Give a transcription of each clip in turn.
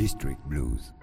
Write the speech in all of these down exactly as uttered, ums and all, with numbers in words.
District Blues.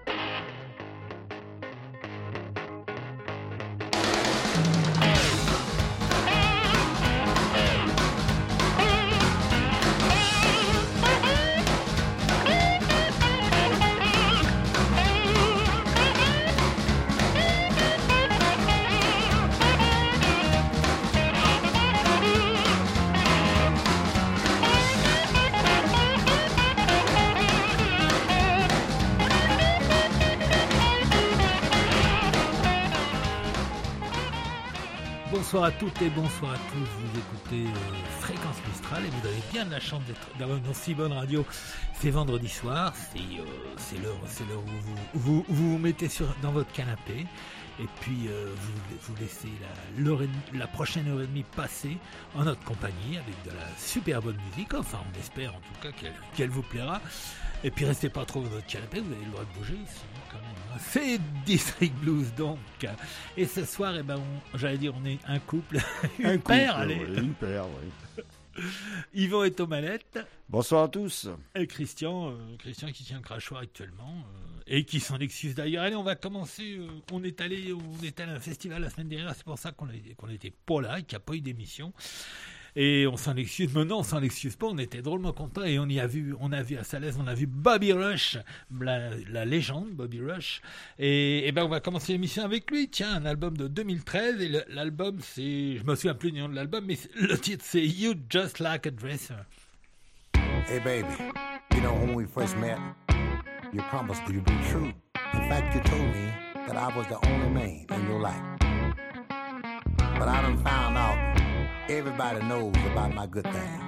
Bonsoir à toutes et bonsoir à tous, vous écoutez euh, Fréquence Mistral et vous avez bien de la chance d'être, d'avoir une aussi bonne radio. C'est vendredi soir, c'est, euh, c'est, l'heure, c'est l'heure où vous vous, vous, vous mettez sur, dans votre canapé et puis euh, vous, vous laissez la, l'heure et, la prochaine heure et demie passer en notre compagnie avec de la super bonne musique, enfin on espère en tout cas qu'elle, qu'elle vous plaira. Et puis restez pas trop dans votre canapé, vous avez le droit de bouger, sinon quand même. C'est District Blues donc. Et ce soir, eh ben, on, j'allais dire, on est un couple, une un paire, couple, allez. Oui, une paire, oui. Yvan est aux manettes. Bonsoir à tous. Et Christian, euh, Christian qui tient le crachoir actuellement euh, et qui s'en excuse d'ailleurs. Allez, on va commencer. Euh, on est allé, on est allé à un festival la semaine dernière, c'est pour ça qu'on n'était qu'on était pas là, et qu'il n'y a pas eu d'émission. Et on s'en excuse, maintenant on s'en excuse pas, on était drôlement contents et on y a vu, on a vu à Salès, on a vu Bobby Rush, la, la légende Bobby Rush, et, et ben on va commencer l'émission avec lui, tiens, un album de deux mille treize, et le, l'album c'est, je me souviens plus du nom de l'album, mais le titre c'est You Just Like a Dresser. Hey baby, you know when we first met, you promised that you'd be true. In fact, you told me that I was the only man in your life. But I done found out everybody knows about my good thing.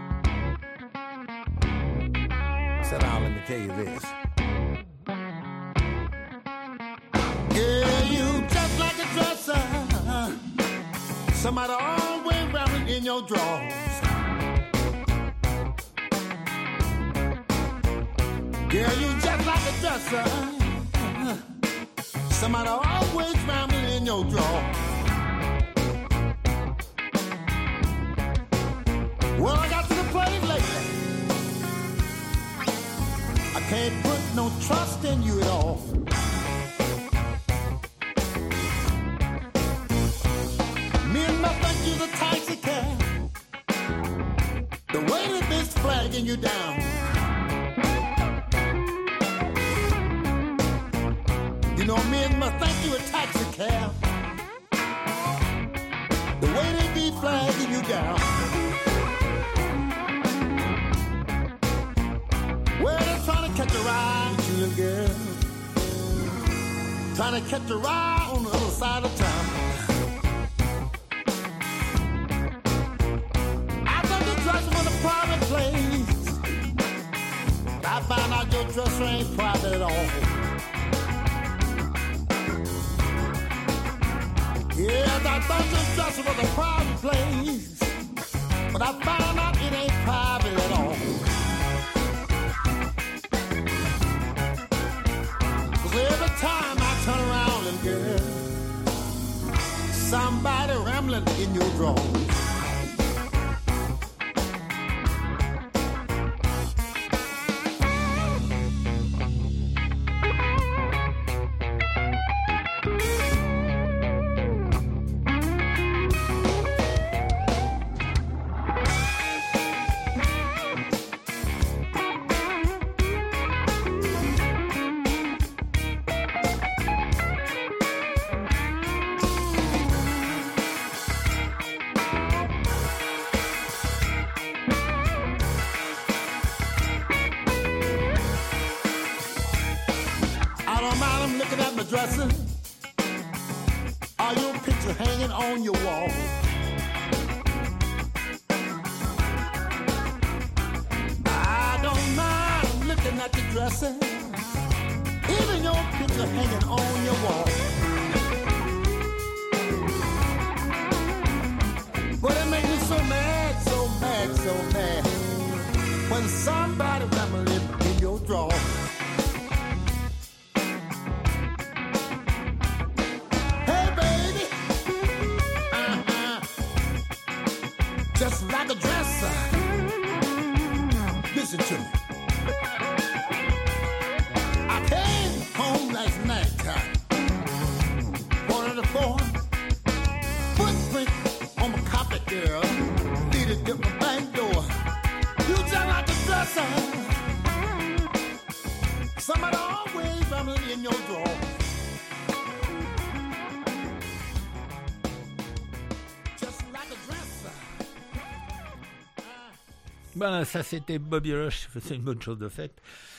Sit down, let me tell you this. Yeah, you just like a dresser. Somebody always wearing in your drawers. Yeah, you just like a dresser. Somebody always wearing in your drawers. Well, I got to the place lately, I can't put no trust in you at all. Men must think you're the taxi cab, the way that bitch flagging you down. You know, men must think you're a taxi cab, the way they be flagging you down. Well, they're trying to catch a ride, you little girl. Trying to catch a ride on the other side of town. I thought your dress was a private place, but I found out your dress ain't private at all. Yes, I thought your dress was a private place, but I found out it ain't private at all. Every time I turn around, and girl, somebody rambling in your drawers. Are your picture hanging on your wall? I don't mind looking at the dresser, even your picture hanging on your wall. But it makes me so mad, so mad, so mad when somebody rambling in your drawers. Just like a dresser. Listen to me. I tell girl. Lead it to my back door. You just like a dresser. Somebody always rumbling in your drawer. Just like a dresser. Ben, ça c'était Bobby Rush, c'est une bonne chose de fait.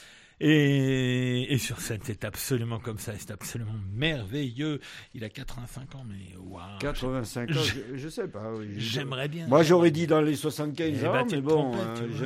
Et, et sur scène, c'est absolument comme ça, c'est absolument merveilleux. Il a quatre-vingt-cinq ans, mais waouh. quatre-vingt-cinq ans, je, je sais pas. Oui. J'aimerais bien. Moi, j'aurais dit dans les soixante-quinze eh ans, ben, mais bon. trompais, euh, tu je...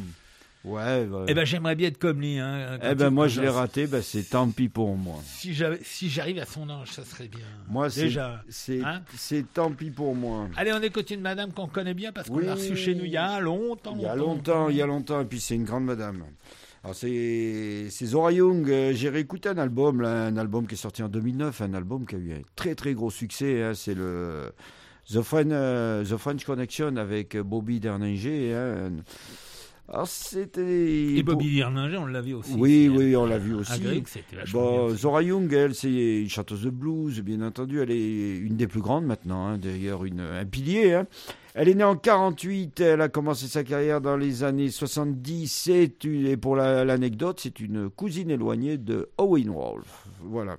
Ouais. Bah... Eh ben, j'aimerais bien être comme lui. Hein, eh ben, moi, je l'ai raté, ben, c'est tant pis pour moi. Si, si j'arrive à son âge, ça serait bien. Moi, déjà. C'est, hein c'est tant pis pour moi. Allez, on écoute une madame qu'on connaît bien parce qu'on oui, l'a reçue chez nous il y a longtemps. Il y a longtemps, il y a longtemps, et puis c'est une grande madame. Alors c'est, c'est Zora Young. Euh, j'ai réécouté un album, là, un album qui est sorti en deux mille neuf, un album qui a eu un très très gros succès. Hein, c'est le The, French, uh, The French Connection avec Bobby Derninger. Hein. Alors c'était. Et Bobby Derninger, on l'a vu aussi. Oui, oui, on l'a vu aussi. Greg, c'était bon, bien Zora Young, elle, c'est une chanteuse de blues, bien entendu. Elle est une des plus grandes maintenant, hein, d'ailleurs, une, un pilier. Hein. Elle est née en quarante-huit, elle a commencé sa carrière dans les années soixante-dix. C'est une, et pour la, l'anecdote, c'est une cousine éloignée de Howlin' Wolf. Voilà.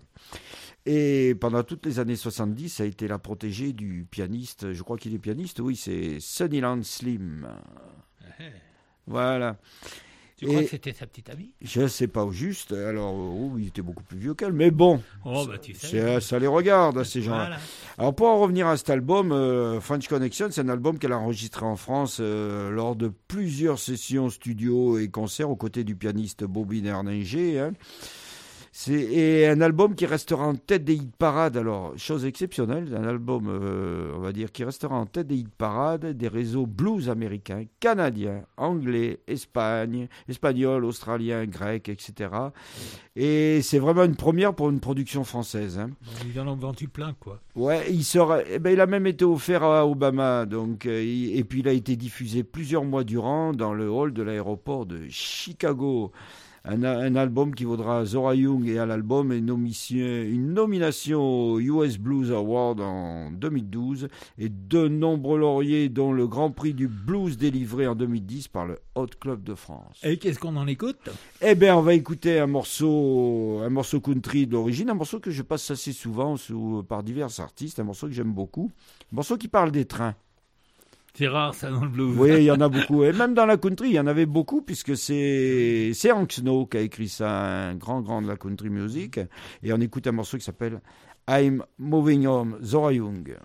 Et pendant toutes les années soixante-dix, ça a été la protégée du pianiste, je crois qu'il est pianiste, oui, c'est Sunnyland Slim. Hey. Voilà. Tu crois et que c'était sa petite amie? Je ne sais pas au juste. Alors, oh, il était beaucoup plus vieux qu'elle, mais bon, oh, bah, tu sais, c'est, ça les regarde, ces gens-là. Voilà. Alors, pour en revenir à cet album, euh, French Connection, c'est un album qu'elle a enregistré en France euh, lors de plusieurs sessions studio et concerts aux côtés du pianiste Bobby Derninger. Hein. C'est et un album qui restera en tête des hit parades. Alors, chose exceptionnelle, un album, euh, on va dire, qui restera en tête des hit parades des réseaux blues américains, canadiens, anglais, Espagne, espagnol, australien, grec, et cetera. Et c'est vraiment une première pour une production française. Hein. Ils en ont vendu plein, quoi. Ouais, il sera, eh ben, il a même été offert à Obama, donc, euh, il, et puis il a été diffusé plusieurs mois durant dans le hall de l'aéroport de Chicago. Un, un album qui vaudra à Zora Young et à l'album une, nomission, une nomination au U S Blues Award en deux mille douze et de nombreux lauriers, dont le Grand Prix du Blues délivré en deux mille dix par le Hot Club de France. Et qu'est-ce qu'on en écoute? Eh bien, on va écouter un morceau, un morceau country d'origine, un morceau que je passe assez souvent sous, par divers artistes, un morceau que j'aime beaucoup, un morceau qui parle des trains. C'est rare, ça, dans le blues. Oui, il y en a beaucoup. Et même dans la country, il y en avait beaucoup, puisque c'est, c'est Hank Snow qui a écrit ça, un grand, grand de la country music. Et on écoute un morceau qui s'appelle I'm Moving Home, Zora Young.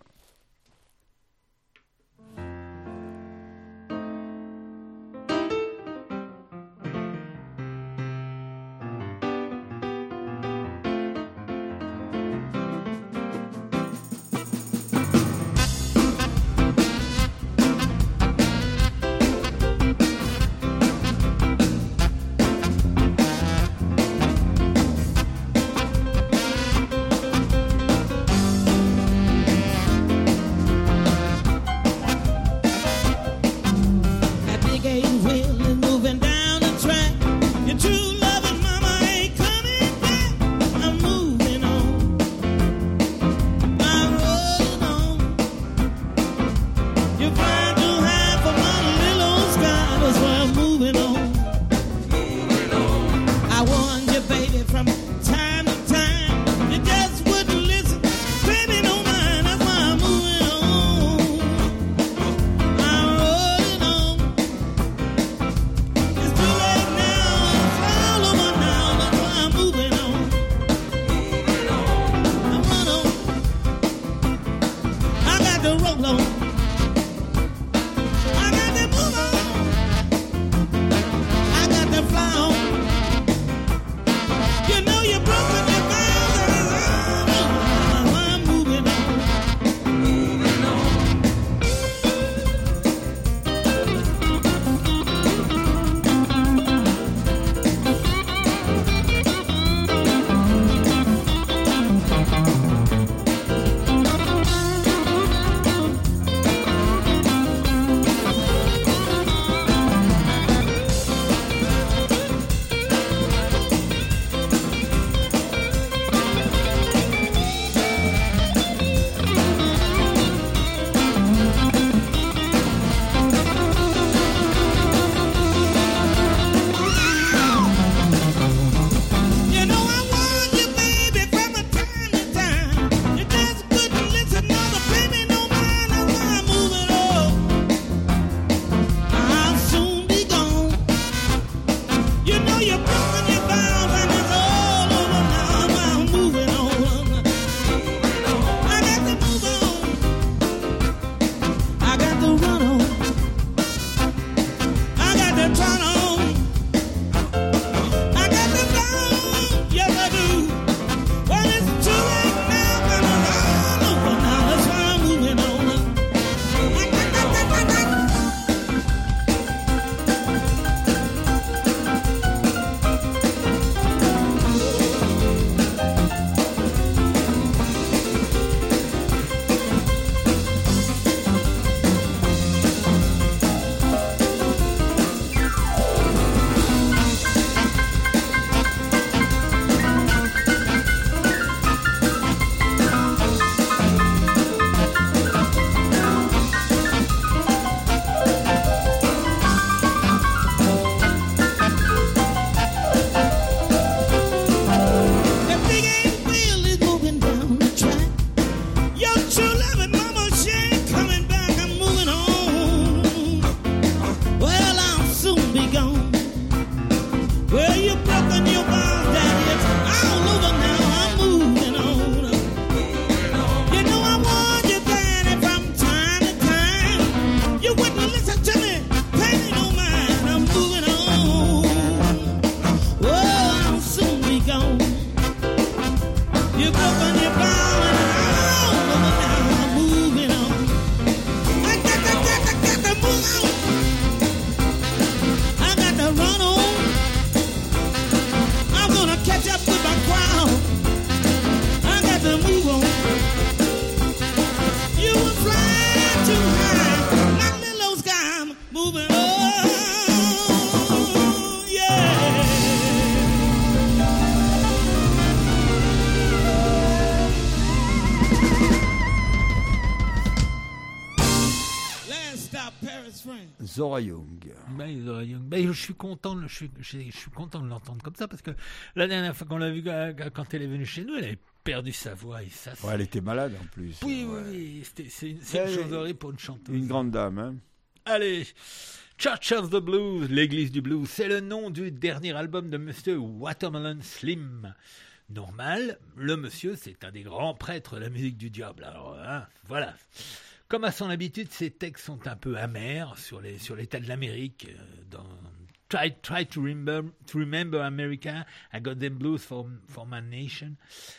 Zora Young. Ben, Zora Young. Ben, je suis content, je suis, je, je suis content de l'entendre comme ça parce que la dernière fois qu'on l'a vue, quand elle est venue chez nous, elle avait perdu sa voix et ça. Ouais, elle était malade en plus. Oui, ouais. oui, oui. C'était, c'est, une, c'est une chose horrible pour une chanteuse. Une grande dame, hein. Allez, Church of the Blues, l'église du blues, c'est le nom du dernier album de Monsieur Watermelon Slim. Normal, le monsieur, c'est un des grands prêtres de la musique du diable. Alors, hein, voilà. Comme à son habitude, ses textes sont un peu amers sur, les, sur l'état de l'Amérique. Dans Try, try to, remember, to remember America, I got them blues for, for my nation.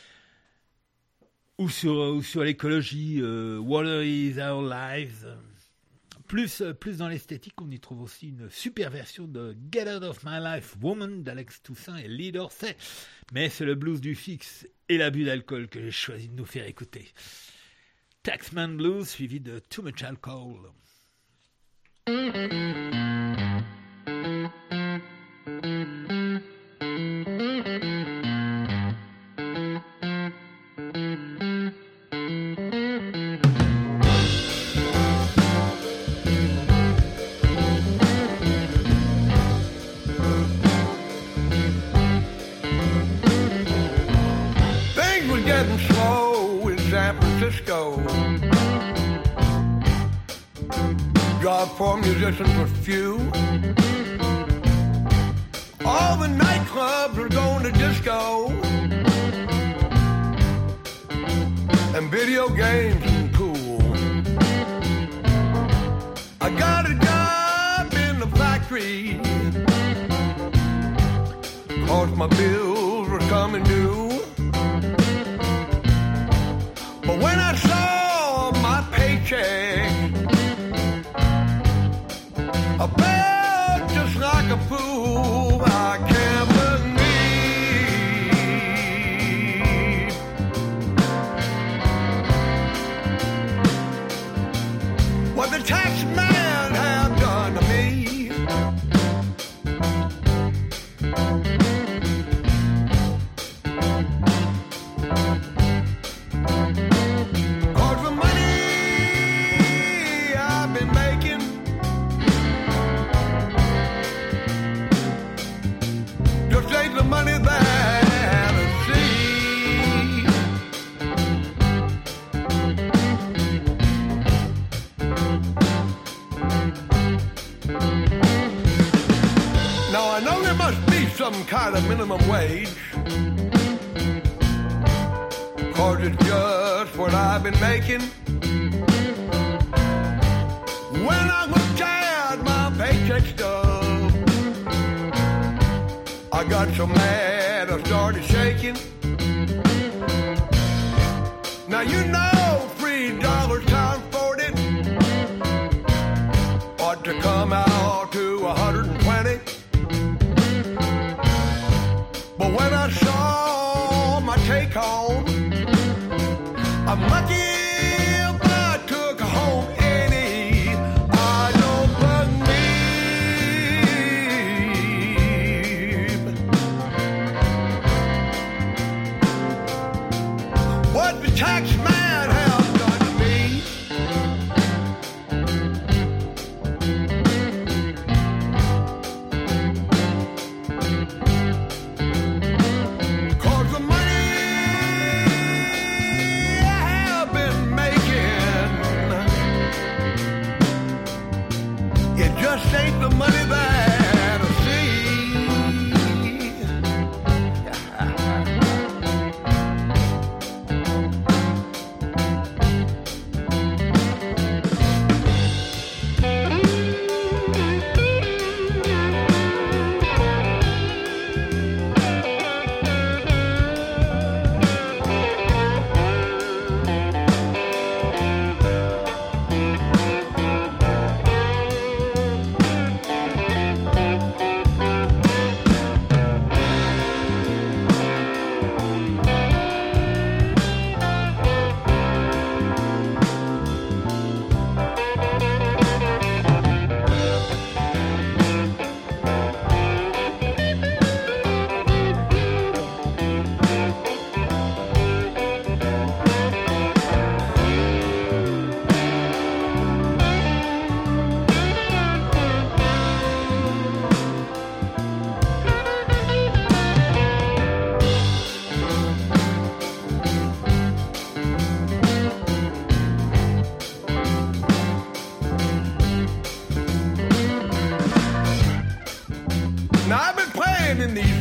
Ou sur, ou sur l'écologie, uh, Water is our lives. Plus, plus dans l'esthétique, on y trouve aussi une super version de Get Out of My Life Woman d'Alex Toussaint et Lee Dorsey. Mais c'est le blues du fixe et l'abus d'alcool que j'ai choisi de nous faire écouter. Taxman Blues suivi de Too Much Alcohol. Jobs for musicians were few. All the nightclubs were going to disco, and video games and pool. I got a job in the factory, 'cause my bills were coming due. But when I saw my paycheck, I felt just like a fool. I can't believe what the tax man have done to me. Cause the money I've been making just ain't the money that I see. Now I know there must be some kind of minimum wage, 'cause it's just what I've been making. When I looked at my paycheck stub, I got so mad I started shaking. Now you know three dollars times forty ought to come out to a hundred and twenty. But when I saw my take home, I'm lucky if I took home any. I don't believe what the tax man has done to me. Cause the money I have been making, it just ain't the money that I see.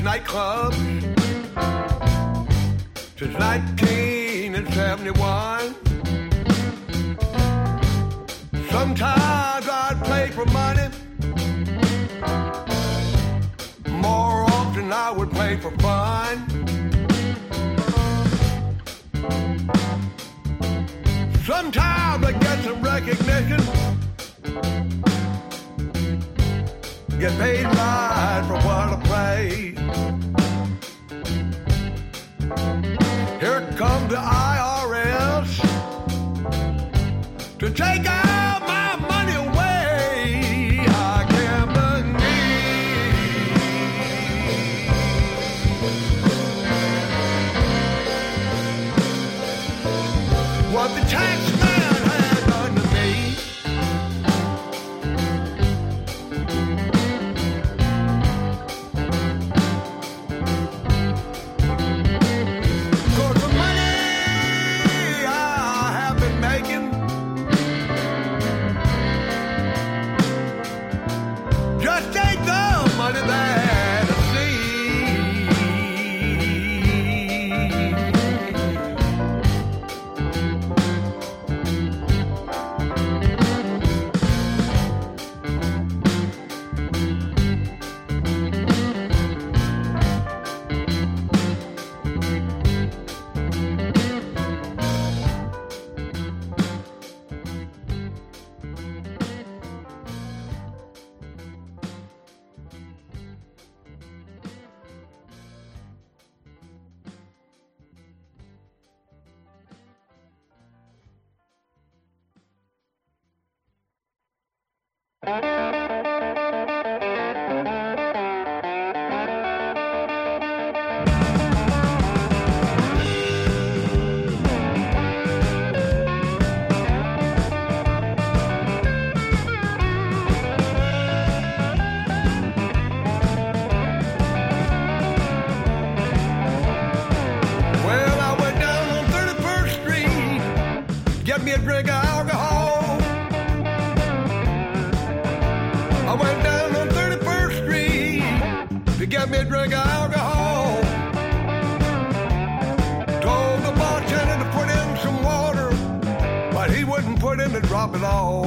nightclubs since nineteen seventy-one. Sometimes I'd play for money. More often I would play for fun. Sometimes I get some recognition. Get paid right for what I play. Here comes the I R S to take out my money away. I can't believe what the tax man had done to me. Cause the money I have been making just ain't the money that I see. Well, I went down on thirty-first Street, get me a drink of alcohol. I went down on thirty-first Street to get me a drink of alcohol. Told the bartender to put in some water, but he wouldn't put in a drop at all.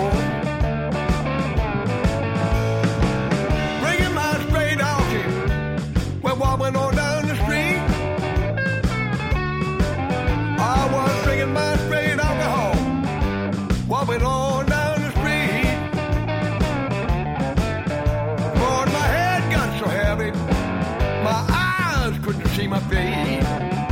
Bringing my straight alky, went wobbling on down the street. I was drinking my straight alcohol, wobbling on down the street. Lord, my head got so heavy, my eyes couldn't see my feet.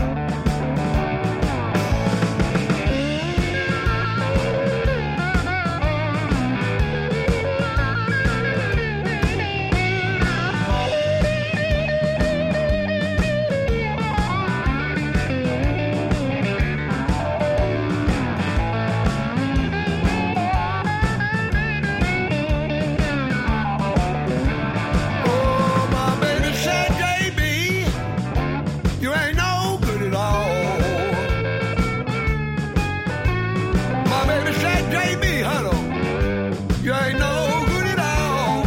Oh, my baby said, J B, you ain't no good at all. My baby said, J B, honey, you ain't no good at all.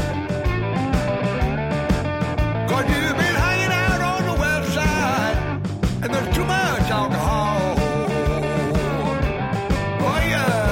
Cause you've been hanging out on the west side, and there's too much alcohol. Oh, yeah.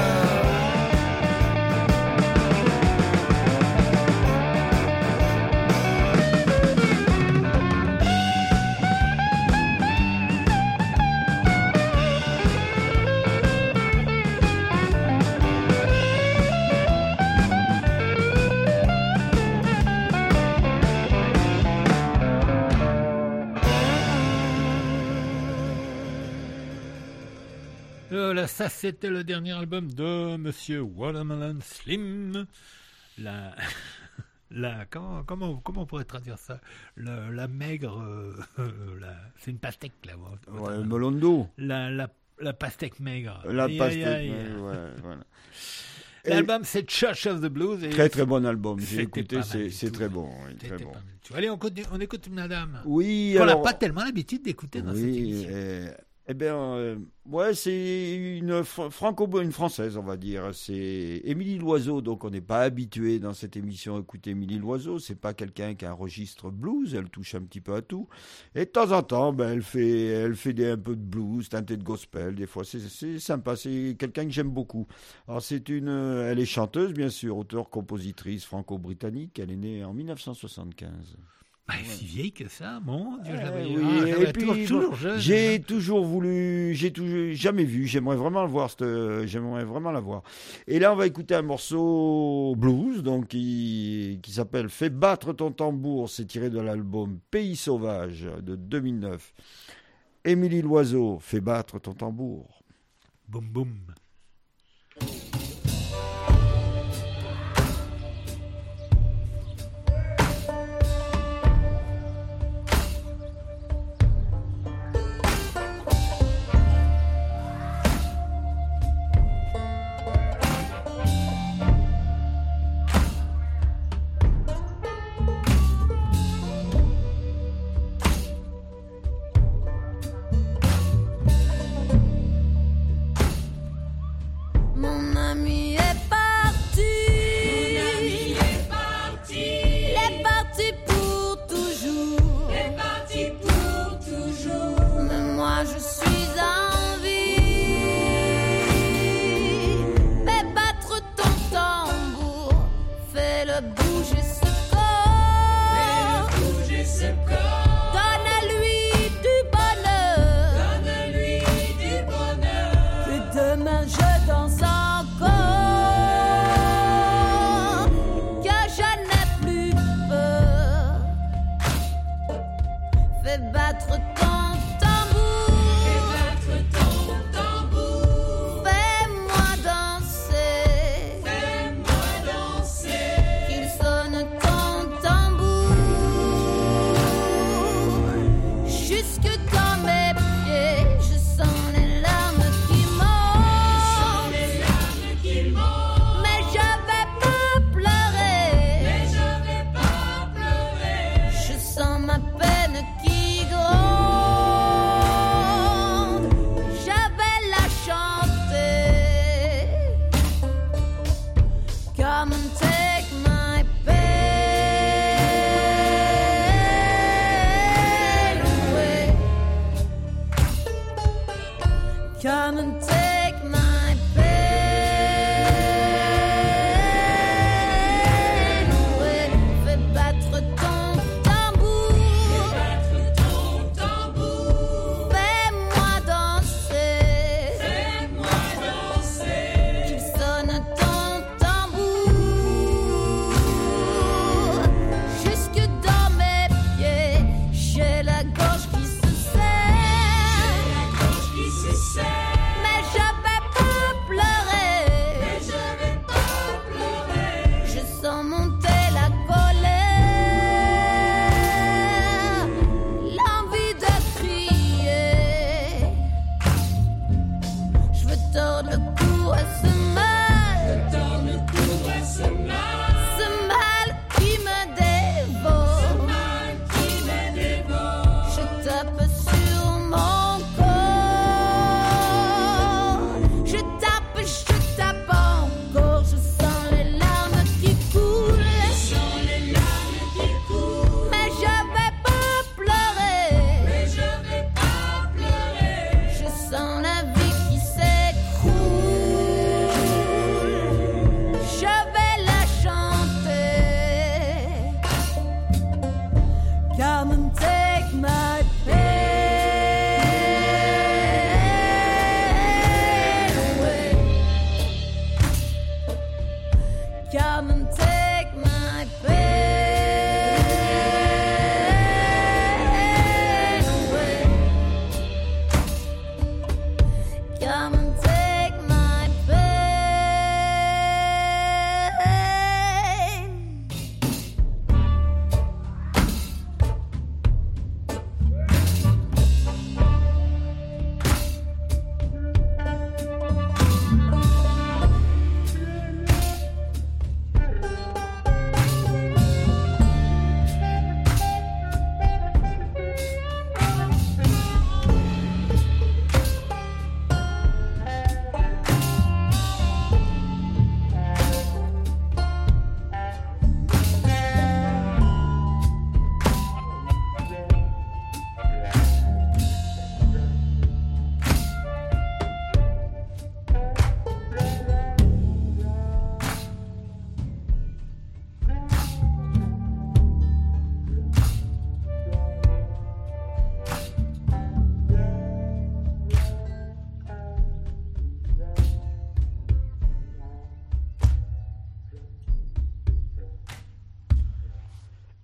Voilà, ça c'était le dernier album de Monsieur Watermelon Slim. La, la comment, comment, comment on pourrait traduire ça? La, la maigre, euh, la, c'est une pastèque là. Ouais, le melon d'eau. La, la, la pastèque maigre. La Aïe, pastèque, aïe, aïe. ouais, ouais, voilà. L'album c'est Church of the Blues. Et Très très bon album, j'ai c'était écouté, pas mal c'est du c'est tout. très bon, oui, C'était très bon. pas mal du tout. Allez, on, continue- on écoute Madame. Oui, Qu'on n'a alors, pas tellement l'habitude d'écouter dans cette oui, émission. euh, Eh bien, euh, ouais, c'est une franco une française, on va dire. C'est Émilie Loiseau, donc on n'est pas habitué dans cette émission à écouter Émilie Loiseau. C'est pas quelqu'un qui a un registre blues, elle touche un petit peu à tout. Et de temps en temps, ben, elle fait, elle fait des, un peu de blues, teinté de gospel. Des fois, c'est, c'est sympa. C'est quelqu'un que j'aime beaucoup. Alors, c'est une, elle est chanteuse, bien sûr, auteure, compositrice franco-britannique. Elle est née en dix-neuf cent soixante-quinze. Bah, si vieille que ça, mon Dieu, Eh j'avais, oui, ah, et j'avais puis, toujours, toujours bon, jeune. j'ai hein. toujours voulu, j'ai toujours jamais vu, j'aimerais vraiment le voir, cette, j'aimerais vraiment la voir. Et là, on va écouter un morceau blues, donc qui, qui s'appelle Fais battre ton tambour, c'est tiré de l'album Pays sauvage de deux mille neuf. Émilie Loiseau, Fais battre ton tambour. Boum boum. Mon ami est parti. Mon ami est parti. Il est parti pour toujours. Il est parti pour toujours. Mais moi je suis en vie. Fais battre ton tambour. Fais-le bouger ce corps. Fais-le bouger ce corps. Donne à lui du bonheur. Donne-lui du bonheur. Que demain je danse encore. Que je n'ai plus peur. Fais battre ton tambour. Fais battre ton tambour. Fais-moi danser. Fais-moi danser. Qu'il sonne ton tambour. Jusque dans mes pieds, je sens les larmes qui Sans montent. les larmes qui montent. Mais je vais pas pleurer. Mais je vais pas pleurer. Je sens ma peine qui gronde. Je vais la chanter. Come and take my pain away. Come and take my pain away. Fais battre ton tambour. Battre ton tambour. Fais-moi danser. Fais-moi danser. Qu'il sonne ton tambour. Jusque dans mes pieds, j'ai la gorge qui se serre. La gorge qui se serre. Mais je vais pas pleurer. Mais je vais pas pleurer. Je sens monter la colère, l'envie de crier. Je veux tordre le cou à ce mal, Dans le cou à ce mal. ce mal qui me dévore. Mal qui me dévore. Je tape sur mon corps. Je tape, je tape encore. Je sens les larmes qui coulent. Sans les larmes qui coulent. Mais je vais pas pleurer. Mais je vais pas pleurer. Je sens la vie qui s'écroule. Je vais la chanter. Come and take my pain away. Come and take my pain away. Come and take my pain.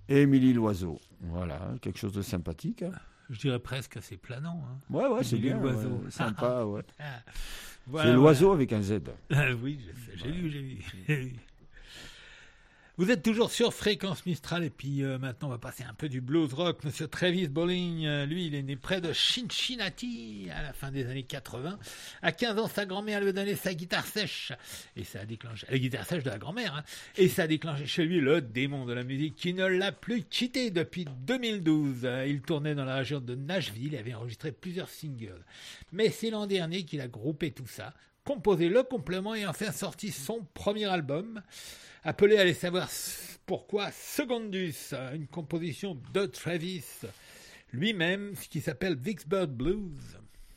Et Émilie Loiseau. Voilà, quelque chose de sympathique. Hein. Je dirais presque assez planant. Hein. Ouais, ouais, c'est Émilie bien. Loiseau. Ouais, sympa, ouais. Ah, voilà, c'est l'oiseau voilà. avec un Z. Ah, oui, je sais, j'ai vu, j'ai vu. j'ai vu. Vous êtes toujours sur Fréquence Mistral et puis euh, maintenant on va passer un peu du blues rock. Monsieur Travis Bowling, euh, lui il est né près de Cincinnati à la fin des années quatre-vingts. À quinze ans, sa grand-mère lui a donné sa guitare sèche et ça a déclenché la guitare sèche de la grand-mère hein, et ça a déclenché chez lui le démon de la musique qui ne l'a plus quitté depuis deux mille douze. Euh, il tournait dans la région de Nashville et avait enregistré plusieurs singles. Mais c'est l'an dernier qu'il a groupé tout ça, composé le complément et enfin sorti son premier album. Appelé à aller savoir pourquoi Secondus, une composition de Travis lui-même, ce qui s'appelle Vicksburg Blues.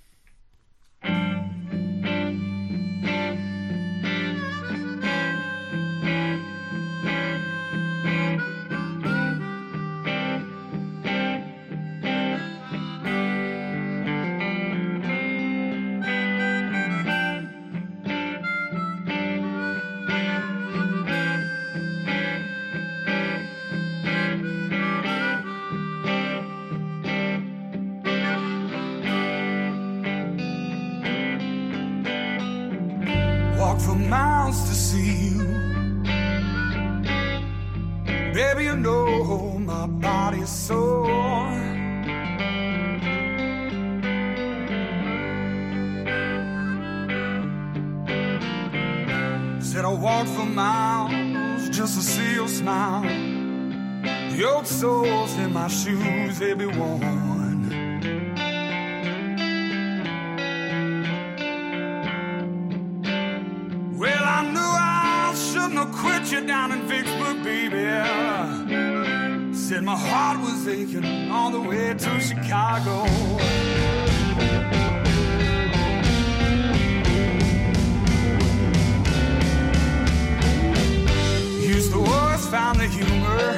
For miles to see you, baby, you know my body's sore. Said I walked for miles just to see your smile. The old soles in my shoes, they be worn. Quit you down in Vicksburg, baby. Said my heart was aching all the way to Chicago. Used to always find the humor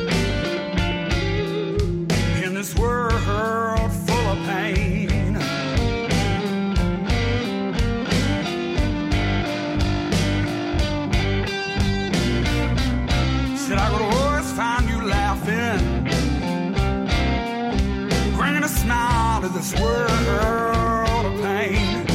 in this world full of pain. Said I could always find you laughing, bringing a smile to this world of pain.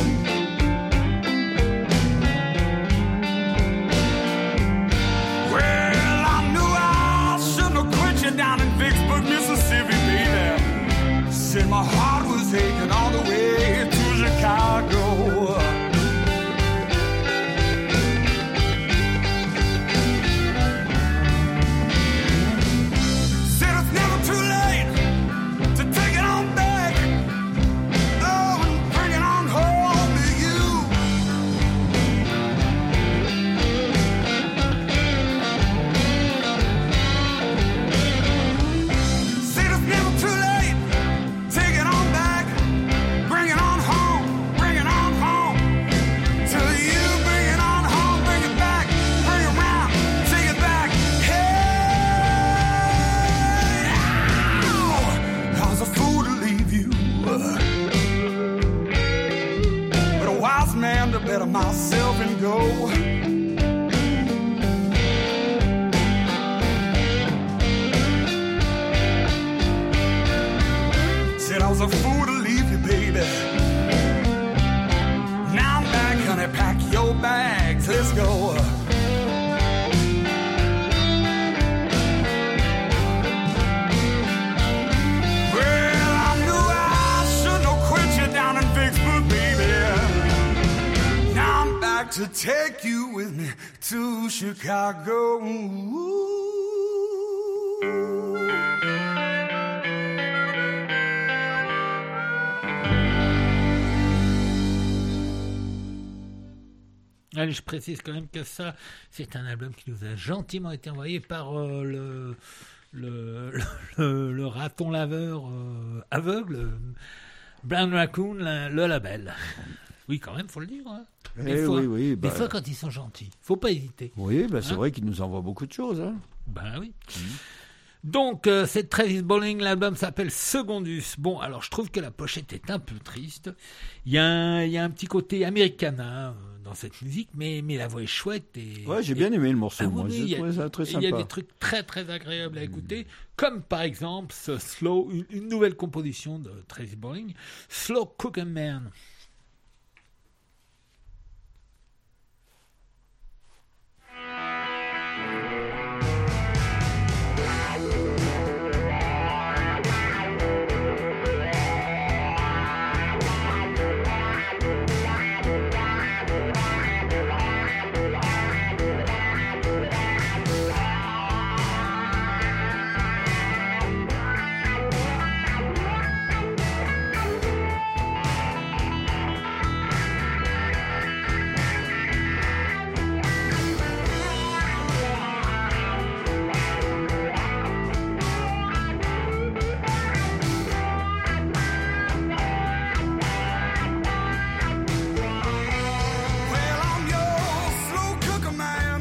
Well, I knew I shouldn't have quit you down in Vicksburg, Mississippi, baby. Said my heart was aching all the way to Chicago. Better myself and go. Said I was a fool to leave you, baby. Now I'm back, honey, pack your bags, let's go. Well, I knew I shouldn't have quit you down in Vicksburg, baby. To take you with me to Chicago. Allez, je précise quand même que ça, c'est un album qui nous a gentiment été envoyé par euh, le, le, le, le raton laveur euh, aveugle, Brown Raccoon, la, le label. Oui, quand même, faut le dire. Hein. Des, eh fois, oui, oui, bah, des fois, quand ils sont gentils, faut pas hésiter. Oui, bah, c'est hein? vrai qu'ils nous envoient beaucoup de choses. Hein. Ben oui. Mmh. Donc, euh, c'est Travis Bowling, l'album s'appelle Secondus. Bon, alors je trouve que la pochette est un peu triste. Il y a un, il y a un petit côté Americana euh, dans cette musique, mais, mais la voix est chouette. Et, Ouais, j'ai et- bien aimé le morceau, Ah oui, moi. oui, J'ai il y a- trouvé ça très il y a sympa. des trucs très très agréables à écouter, comme par exemple ce Slow, une, une nouvelle composition de Tracy Bowling, Slow Cooking Man. Well, I'm your slow cooker man.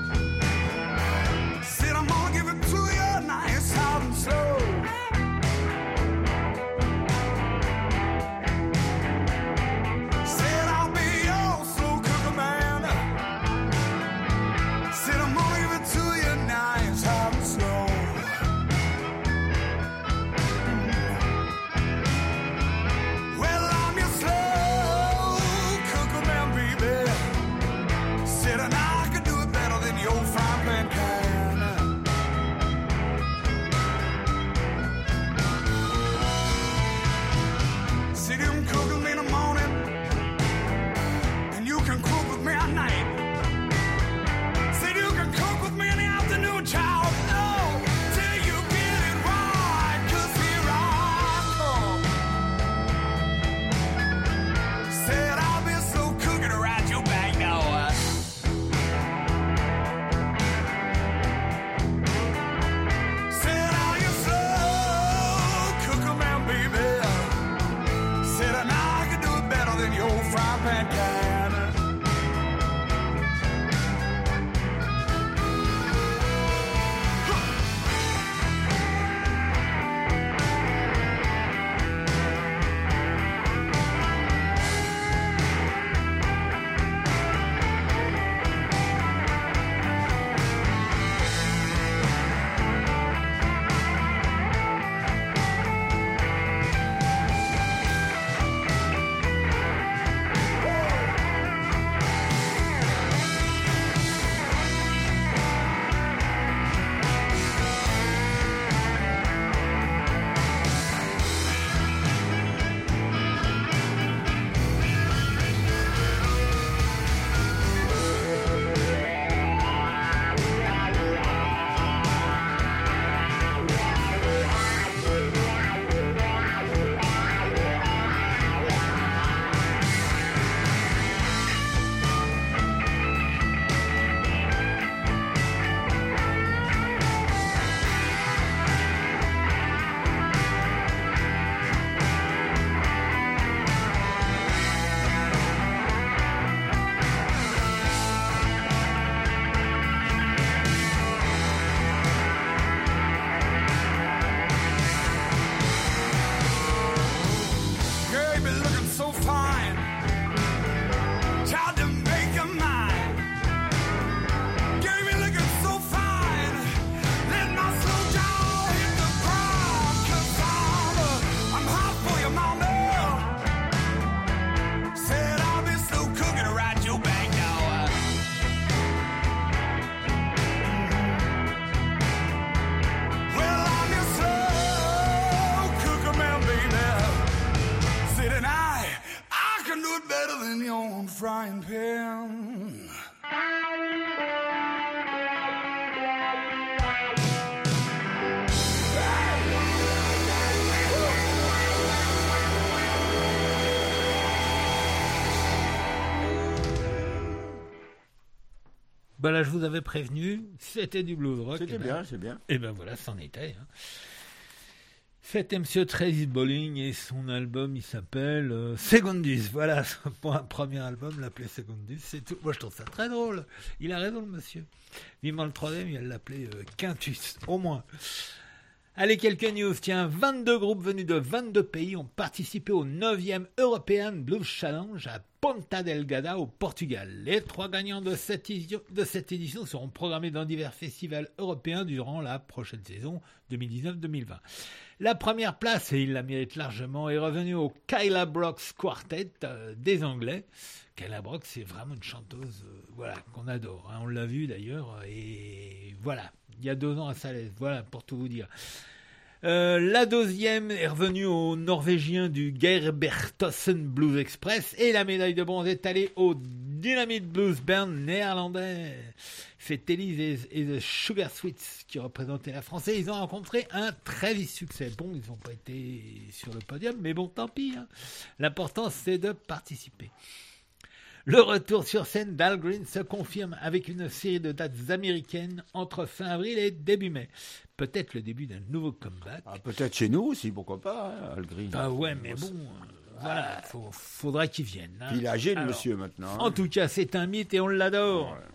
Said I'm gonna give it to you nice, hot and slow. Said I'll be your slow cooker man. Said I'm gonna give it to you nice, hot and slow. Well, I'm your slow cooker man, baby. Said I know I could do it better than your frying pan can. Said you can cook with me in the morning, and you can cook with me at night. Said you can cook with me in the afternoon, child. Oh, till you get it right, 'cause here I come. Said I'll be slow cooking around your back now. uh. Said I'll you slow cooker man, baby. Said I know I can do it better than your frying pan can. Girl, you been looking so fine. Tried to make you mine. Girl, you been looking so fine. Let my slow jaw hit the ground. 'Cause I'm, uh, I'm hot for your mama. Said I'll be slow cooking around your back now. uh. Well, I'm your slow cooker man, baby. Said and I, I can do it better than your own frying pan. Ben là, je vous avais prévenu, c'était du blues rock. C'était et ben- bien, c'est bien. Et ben voilà, c'en était. hein. C'était Monsieur Tracy Bowling et son album, il s'appelle euh, Secondus. Voilà, pour un premier album, l'appeler Secondus, c'est tout. Moi, je trouve ça très drôle. Il a raison, le monsieur. Vivement le troisième, il va l'appeler euh, Quintus, au moins. Allez, quelques news. Tiens, vingt-deux groupes venus de vingt-deux pays ont participé au neuvième European Blues Challenge à Ponta Delgada au Portugal. Les trois gagnants de cette, édition, de cette édition seront programmés dans divers festivals européens durant la prochaine saison deux mille dix-neuf deux mille vingt. La première place, et il la mérite largement, est revenue au Kyla Brox Quartet euh, des Anglais. Kyla Brox, c'est vraiment une chanteuse euh, voilà, qu'on adore. Hein, on l'a vu d'ailleurs. Et voilà, il y a deux ans à Salès. Voilà, pour tout vous dire. Euh, la deuxième est revenue au Norvégien du Geirbertossen Blues Express et la médaille de bronze est allée au Dynamite Blues Band néerlandais. C'est Elise et, et The Sugar Sweets qui représentaient la France et ils ont rencontré un très vif succès. Bon, ils n'ont pas été sur le podium, mais bon, tant pis. Hein. L'important, c'est de participer. Le retour sur scène d'Al Green se confirme avec une série de dates américaines entre fin avril et début mai. Peut-être le début d'un nouveau comeback. Ah, peut-être chez nous aussi, pourquoi pas, hein, Al Green. Ah ouais, mais bon, euh, voilà, faut, faudra qu'il vienne. Hein. Puis il est âgé, le Alors, monsieur, maintenant. Hein. En tout cas, c'est un mythe et on l'adore. Ouais.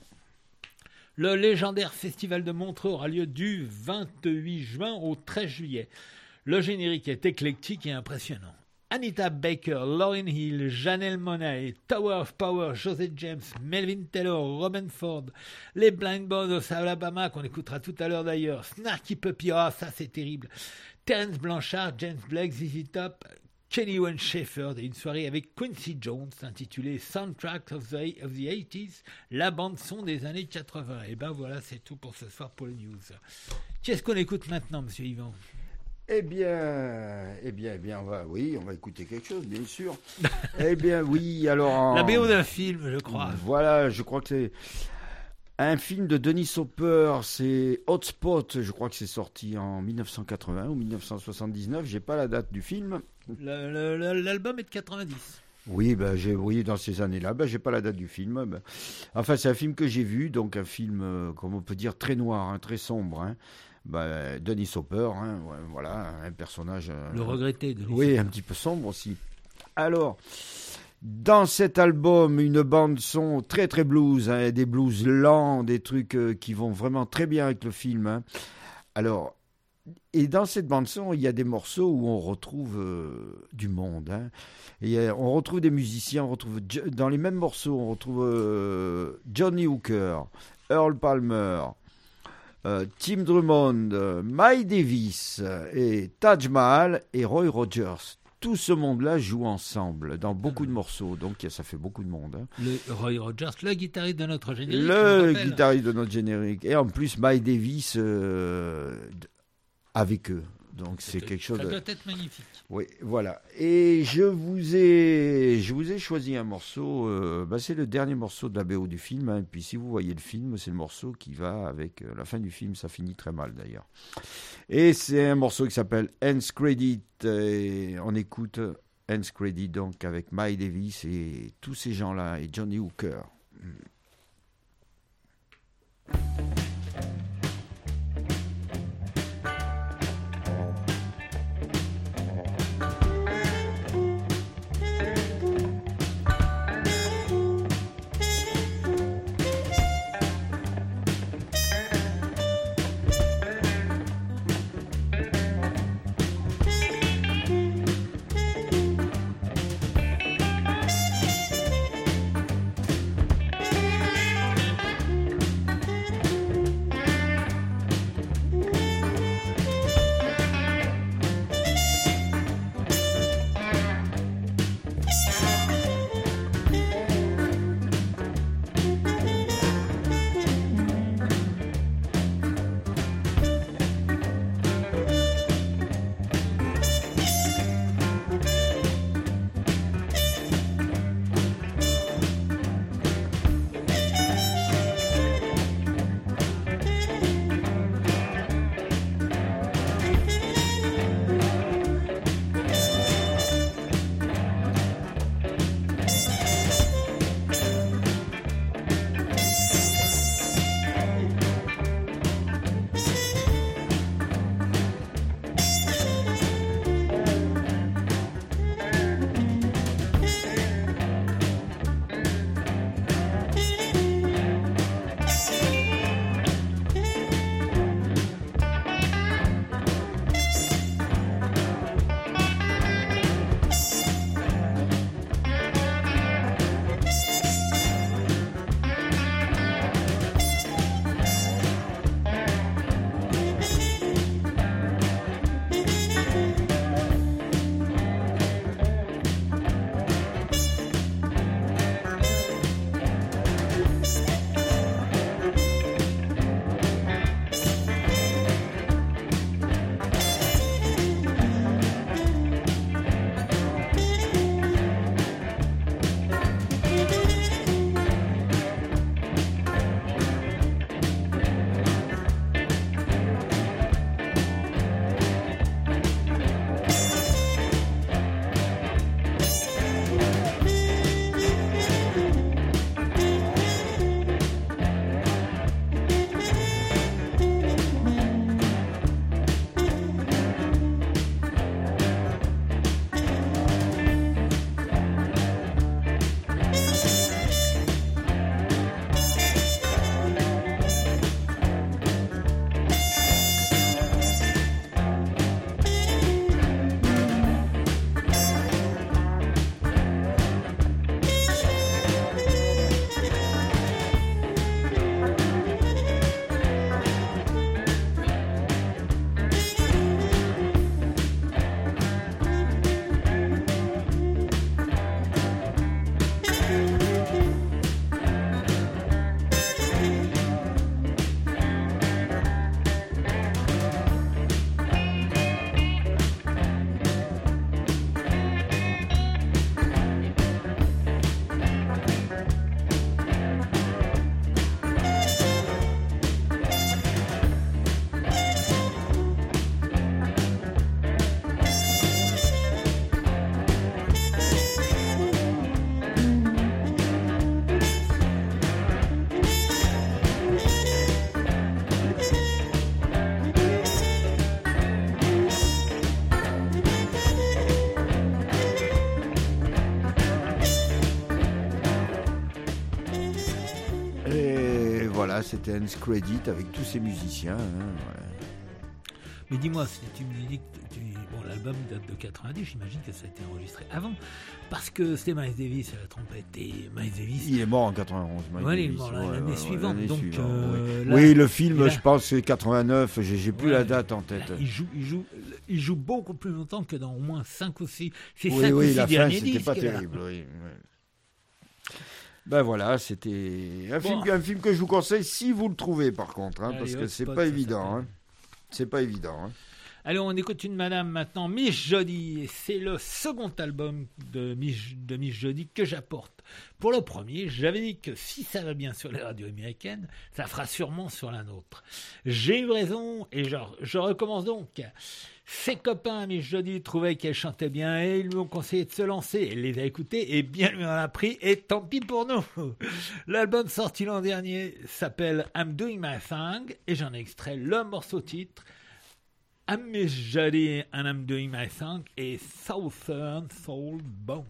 Le légendaire festival de Montreux aura lieu du vingt-huit juin au treize juillet. Le générique est éclectique et impressionnant. Anita Baker, Lauryn Hill, Janelle Monáe, Tower of Power, José James, Melvin Taylor, Robin Ford, les Blind Boys of Alabama, qu'on écoutera tout à l'heure d'ailleurs, Snarky Puppy, ah ça c'est terrible, Terence Blanchard, James Blake, Z Z Top, Kenny Wayne Shepherd et une soirée avec Quincy Jones intitulée Soundtrack of the, of the eighties, la bande son des années quatre-vingts. Et ben voilà, c'est tout pour ce soir pour les news. Qu'est-ce qu'on écoute maintenant, monsieur Yvan ? Eh bien, eh bien, eh bien, on va, oui, on va écouter quelque chose, bien sûr. Eh bien, oui, alors... En... La B O d'un film, je crois. Voilà, je crois que c'est un film de Dennis Hopper, c'est Hotspot, je crois que c'est sorti en dix-neuf cent quatre-vingts ou dix-neuf cent soixante-dix-neuf, j'ai pas la date du film. Le, le, le, l'album est de quatre-vingt-dix. Oui, ben, j'ai, oui, dans ces années-là, ben, j'ai pas la date du film. Ben. Enfin, c'est un film que j'ai vu, donc un film, euh, comme on peut dire, très noir, hein, très sombre, hein. Bah, Dennis Hopper, hein, ouais, voilà, un personnage... Euh, le regretté. De oui, un petit peu sombre aussi. Alors, dans cet album, une bande son très très blues, hein, des blues lents, des trucs euh, qui vont vraiment très bien avec le film. Hein. Alors, et dans cette bande son, il y a des morceaux où on retrouve euh, du monde. Hein. Et, euh, on retrouve des musiciens, on retrouve dans les mêmes morceaux, on retrouve euh, Johnny Hooker, Earl Palmer... Euh, Tim Drummond, euh, Miles Davis euh, et Taj Mahal et Roy Rogers. Tout ce monde-là joue ensemble dans beaucoup de morceaux, donc ça fait beaucoup de monde. Hein. Le Roy Rogers, le guitariste de notre générique. Le guitariste de notre générique. Et en plus, Miles Davis euh, avec eux. Donc c'est, c'est quelque chose ça de... doit être magnifique. Oui, voilà. Et je vous ai, je vous ai choisi un morceau. Euh, bah c'est le dernier morceau de la B O du film. Hein. Et puis si vous voyez le film, c'est le morceau qui va avec euh, la fin du film. Ça finit très mal d'ailleurs. Et c'est un morceau qui s'appelle Ends Credit. Et on écoute Ends Credit donc avec Miles Davis et tous ces gens-là et Johnny Hooker. Thank c'était Hans Credit avec tous ses musiciens. Hein, voilà. Mais dis-moi, si tu me dis que tu... bon, l'album date de quatre-vingt-dix, j'imagine que ça a été enregistré avant, parce que c'était Miles Davis à la trompette et Miles Davis. Il est mort en quatre-vingt-onze. Miles Ouais, il est Davis. mort Ouais, l'année ouais, suivante. l'année Donc, suivante, euh, oui. là, oui, le film, là, je pense, c'est quatre-vingt-neuf. J'ai, j'ai plus ouais, la date en tête. Là, il joue, il joue, il joue beaucoup plus longtemps que dans au moins cinq ou six. C'est Oui, cinq oui, ou six la fin, derniers c'était disques. pas là. terrible. Oui, ouais. Ben voilà, c'était un, Bon. film, un film que je vous conseille si vous le trouvez, par contre, hein, Allez, parce que Hot c'est Spot, pas ça évident. s'appelle. Hein. C'est pas évident. Hein. Allez, on écoute une madame maintenant, Miss Jody, et c'est le second album de Miss, de Miss Jody que j'apporte. Pour le premier, j'avais dit que si ça va bien sur les radios américaines, ça fera sûrement sur la nôtre. J'ai eu raison, et je, je recommence donc. Ses copains, Miss Jody, trouvaient qu'elle chantait bien et ils lui ont conseillé de se lancer. Elle les a écoutés et bien lui en a pris, et tant pis pour nous. L'album sorti l'an dernier s'appelle I'm Doing My Thing, et j'en ai extrait le morceau titre, I'm Miss Jody and I'm Doing My Thing, et Southern Soul Bones.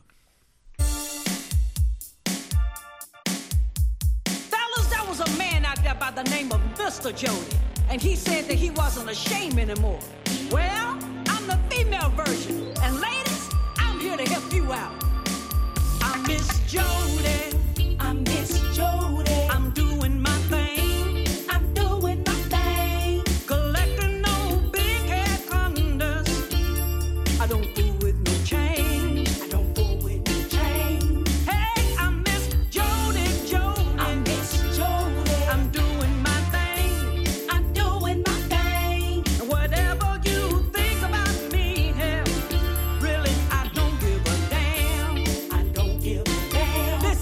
Fellas, there was a man out there by the name of Mister Jody, and he said that he wasn't ashamed anymore. Well, I'm the female version, and ladies, I'm here to help you out. I'm Miss Jody, I'm Miss Jody, I'm doing my thing, I'm doing my thing, collecting no big head thunders. I don't fool with no change, I don't fool with no change. Hey, I'm Miss Jody, Jody, I'm Miss Jody, I'm doing my thing, I'm doing my thing. And whatever you think about me, hell, really, I don't give a damn, I don't give a damn. Listen.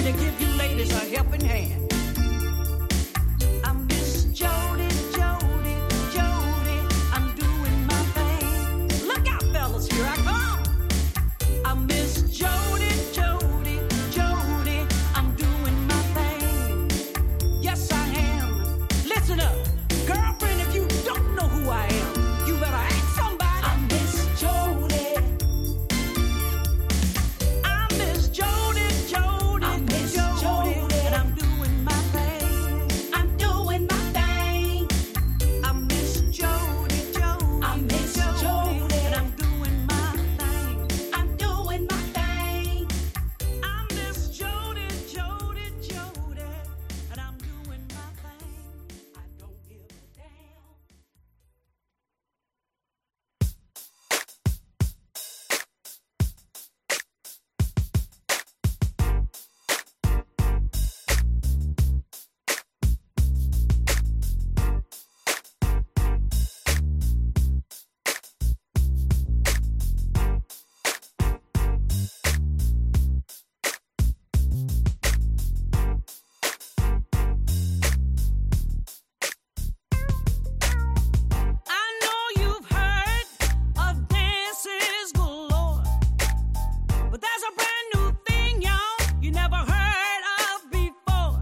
to give you ladies a helping hand. I miss Jody, Jody, Jody. I'm doing my thing. Look out, fellas, here I come. I miss Jody, Jody, Jody. I'm doing my thing. Yes, I am. Listen up, girlfriend. If you don't know who I am, you better ask somebody. I miss Jody. I miss Jody, Jody, I miss Jody, Jody. and I'm doing my thing. I'm doing my thing. I miss Jody, Jody, I miss Jody, Jody. and I'm doing my thing. I'm doing my thing. I miss Jody, Jody, Jody, and I'm doing my thing. I don't give a damn. I know you've heard of dances galore, but there's a brand new thing, y'all, you never heard of before.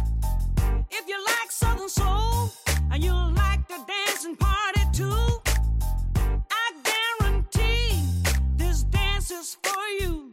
If you like Southern soul and you like the dancing party too, I guarantee this dance is for you.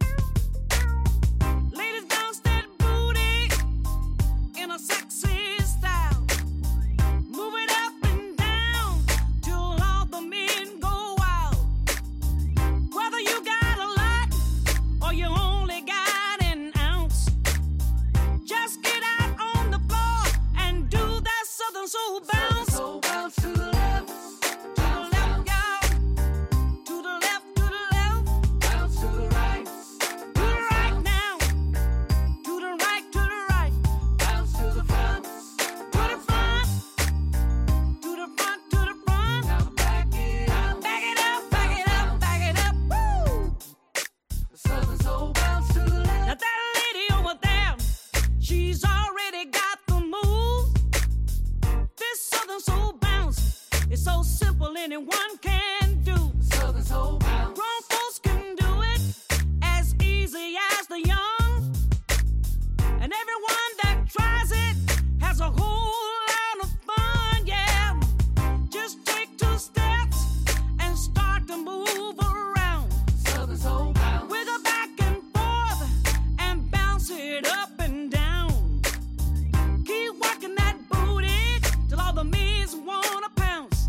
Ladies, bounce that booty in a sexy style. Move it up and down till all the men go wild. Whether you got a lot or you only got an ounce, just get out on the floor and do that Southern soul bounce. So bounce to the left, To the left, y'all. To the left, to the left. bounce to the right, To the right now. To the right, to the right. bounce to the front. To the front. To the front, to the front. Now back it up. Back it up, back it up, back it up. Woo! Southern soul bounce to the left. Now that lady over there, she's already got the move. This Southern soul bounce is so simple, anyone can do. Southern soul bounce. Grown folks can do it as easy as the young. And everyone that tries it has a whole lot of fun, yeah. Just take two steps and start to move around. Southern soul bounce. Wiggle back and forth and bounce it up and down. Keep working that booty till all the men wanna pounce.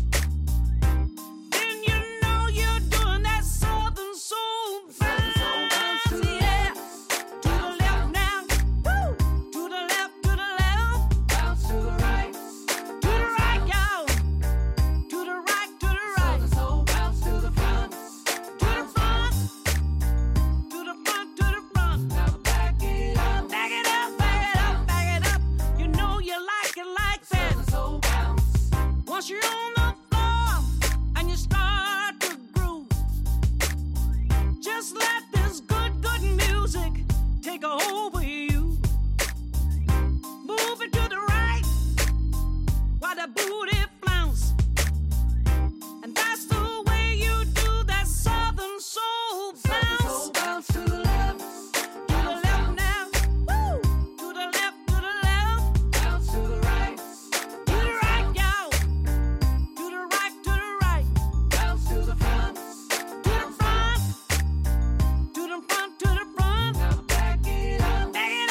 Then you know you're doing that Southern soul Southern soul bounce to bounce. the Yeah. To the left now. Woo. To the left, to the left. Bounce to the right. To the right, y'all. To the right, to the right. Southern soul bounce to the front. To the front. To the front, to the front. Now back it up. Back it up, back it up, back it up. You know you like it like that. Southern soul bounce. Once you're on the floor and you start to groove, just let this good, good music take over you. Move it to the right while the booty flounce. And that's the way you do that Southern soul Southern bounce. soul bounce to the left. To the left now. Woo! To the left, to the left. Bounce to the right. To the right, y'all. To the right, to the right. Bounce to the front. To the front. To the front, to the front. Now back it up. Back it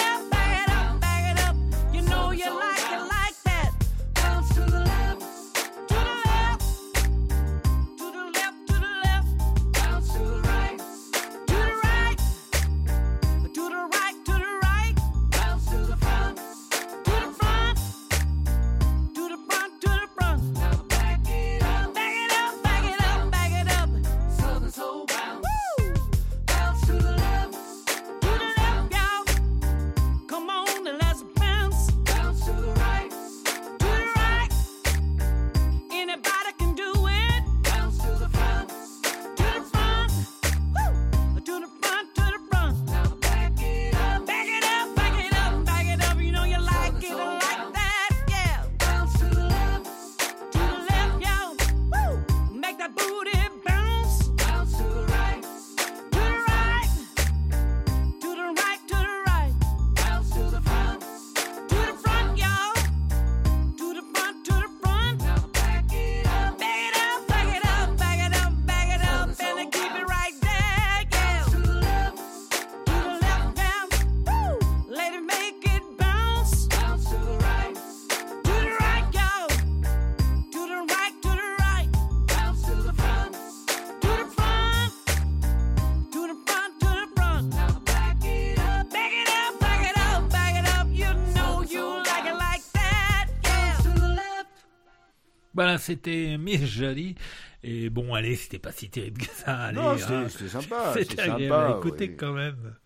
Voilà, c'était Miss Jolie. Et bon, allez, c'était pas si terrible que ça. Allez, Non, c'était hein. c'était sympa. C'était C'était agréable sympa. à écouter oui. quand même.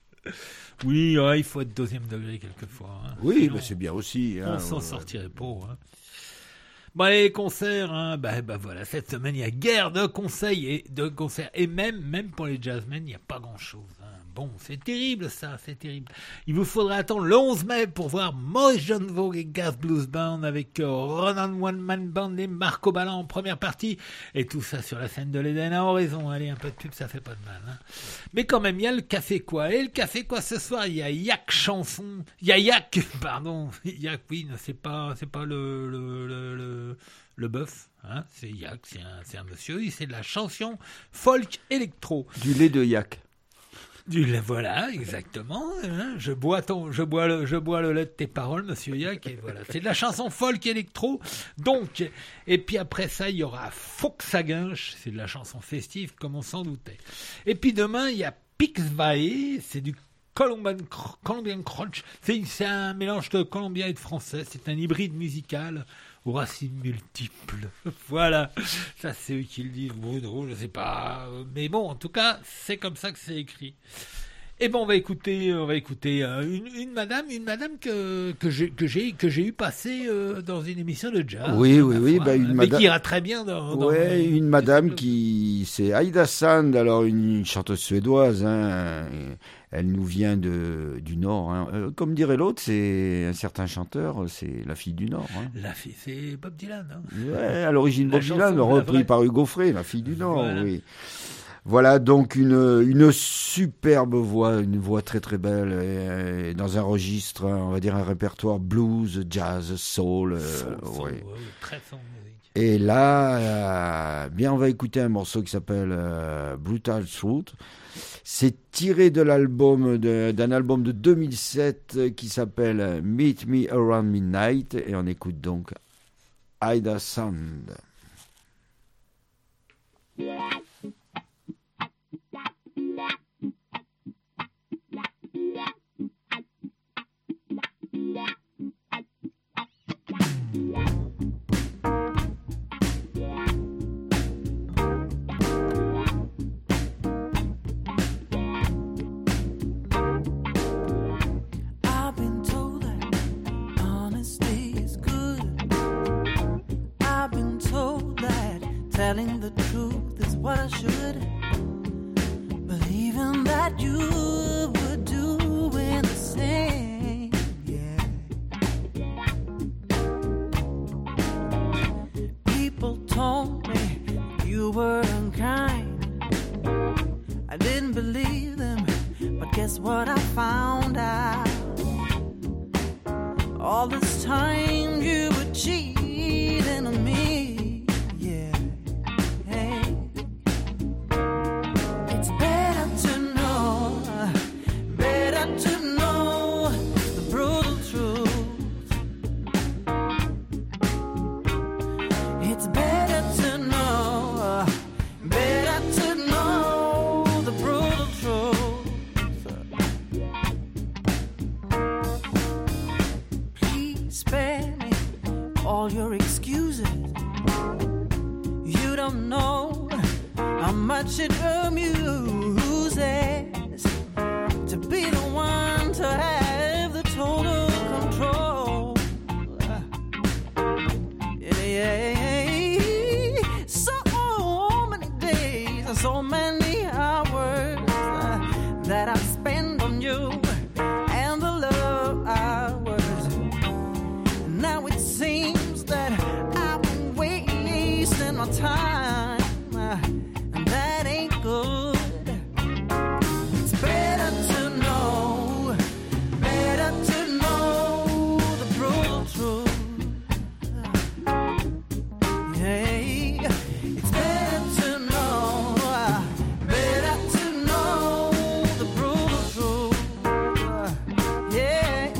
Oui, ouais, il faut être deuxième degré quelquefois. Hein. Oui, Sinon, bah, c'est bien aussi. on hein, s'en ouais. sortirait pas. Hein. Bon, les concerts, hein, bah, bah voilà, cette semaine, il y a guerre de conseils et de concerts. Et même, même pour les jazzmen, il n'y a pas grand-chose. Hein. Bon, c'est terrible ça, c'est terrible. Il vous faudra attendre le onze mai pour voir Maurice John Vogue et Gas Blues Band avec euh, Ronan One Man Band et Marco Ballan en première partie. Et tout ça sur la scène de l'Éden à Horizon. Allez, un peu de pub, ça fait pas de mal. Hein. Mais quand même, il y a le Café Quoi. Et le Café Quoi ce soir, il y a Yak Chanson. Il y a Yak, pardon. Yak, oui, c'est pas, c'est pas le, le, le, le, le bœuf. Hein. C'est Yak, c'est un, c'est un monsieur. C'est de la chanson folk électro. Du lait de yak. Du lait, voilà, exactement. Hein. Je bois ton, je bois le, je bois le lait de tes paroles, Monsieur Yak. Et voilà, c'est de la chanson folk électro. Donc, et puis après ça, il y aura Foxaguinche, c'est de la chanson festive, comme on s'en doutait. Et puis demain, il y a Pixvae, c'est du Colombian, Colombian Crunch. C'est, c'est un mélange de colombien et de français. C'est un hybride musical aux racines multiples. Voilà. Ça, c'est eux qui le disent. Bruno, je sais pas. Mais bon, en tout cas, c'est comme ça que c'est écrit. Et bon, on va écouter, on va écouter euh, une, une madame, une madame que que j'ai que j'ai que j'ai eu passer euh, dans une émission de jazz. Oui, oui, ma oui, foi, bah, une mais madame- qui ira très bien dans. dans Ouais, dans- une madame qui, c'est Aida Sand, alors une chanteuse suédoise, hein. Elle nous vient de, du Nord, hein. Euh, comme dirait l'autre, c'est un certain chanteur, c'est la fille du Nord, hein. La fille, c'est Bob Dylan. Hein. Ouais, à l'origine La Bob chanson, Dylan, la repris vraie. par Hugo Frey, la fille du Nord, Voilà. oui. Voilà donc une, une superbe voix, une voix très très belle, et, et dans un registre, hein, on va dire un répertoire blues, jazz, soul. euh, Soul, soul, ouais. ouais, ouais, très son musique. Et là, euh, bien, on va écouter un morceau qui s'appelle euh, Brutal Truth. C'est tiré de l'album de, d'un album de deux mille sept euh, qui s'appelle Meet Me Around Midnight, et on écoute donc Aida Sand. I've been told that honesty is good. I've been told that telling the truth is what I should. Believing that you would do the same. Yeah. People told me you were unkind. I didn't believe them, but guess what I found out? All this time you were cheating on me, yeah. Hey. It's better to know, better to know the brutal truth. It's better to know, better to know the brutal truth. Please spare me all your excuses. You don't know how much it amuses to be the one to have the total control. Yeah. So many days and so many hours uh, that I spend on you and the love hours. Now it seems that I've been wasting my time, uh, and that ain't good. It's better to know, better to know the brutal truth. Hey, it's better to know, uh, better to know the brutal truth. Yeah,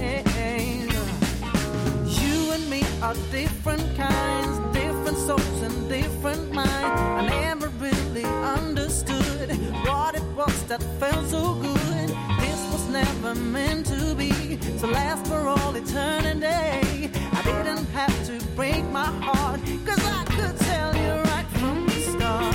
you and me are different kinds, different souls and different minds. I never really understood what it was that felt so good. This was never meant to be, to last for all eternity. I didn't have to break my heart, 'cause I could tell you right from the start.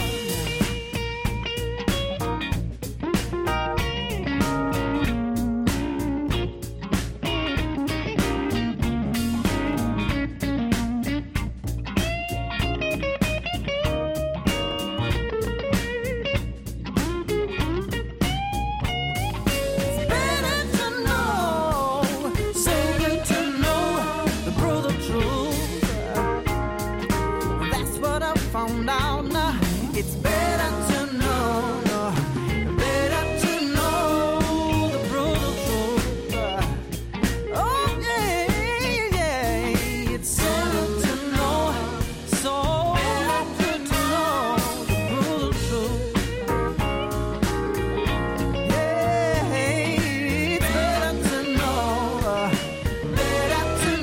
It's better to know, so good to know the brutal truth. That's what I found out now. It's better to know, no, better to know the brutal truth. Oh yeah, yeah, it's so good to know, so good to know the brutal truth. Yeah, it's better to know, better to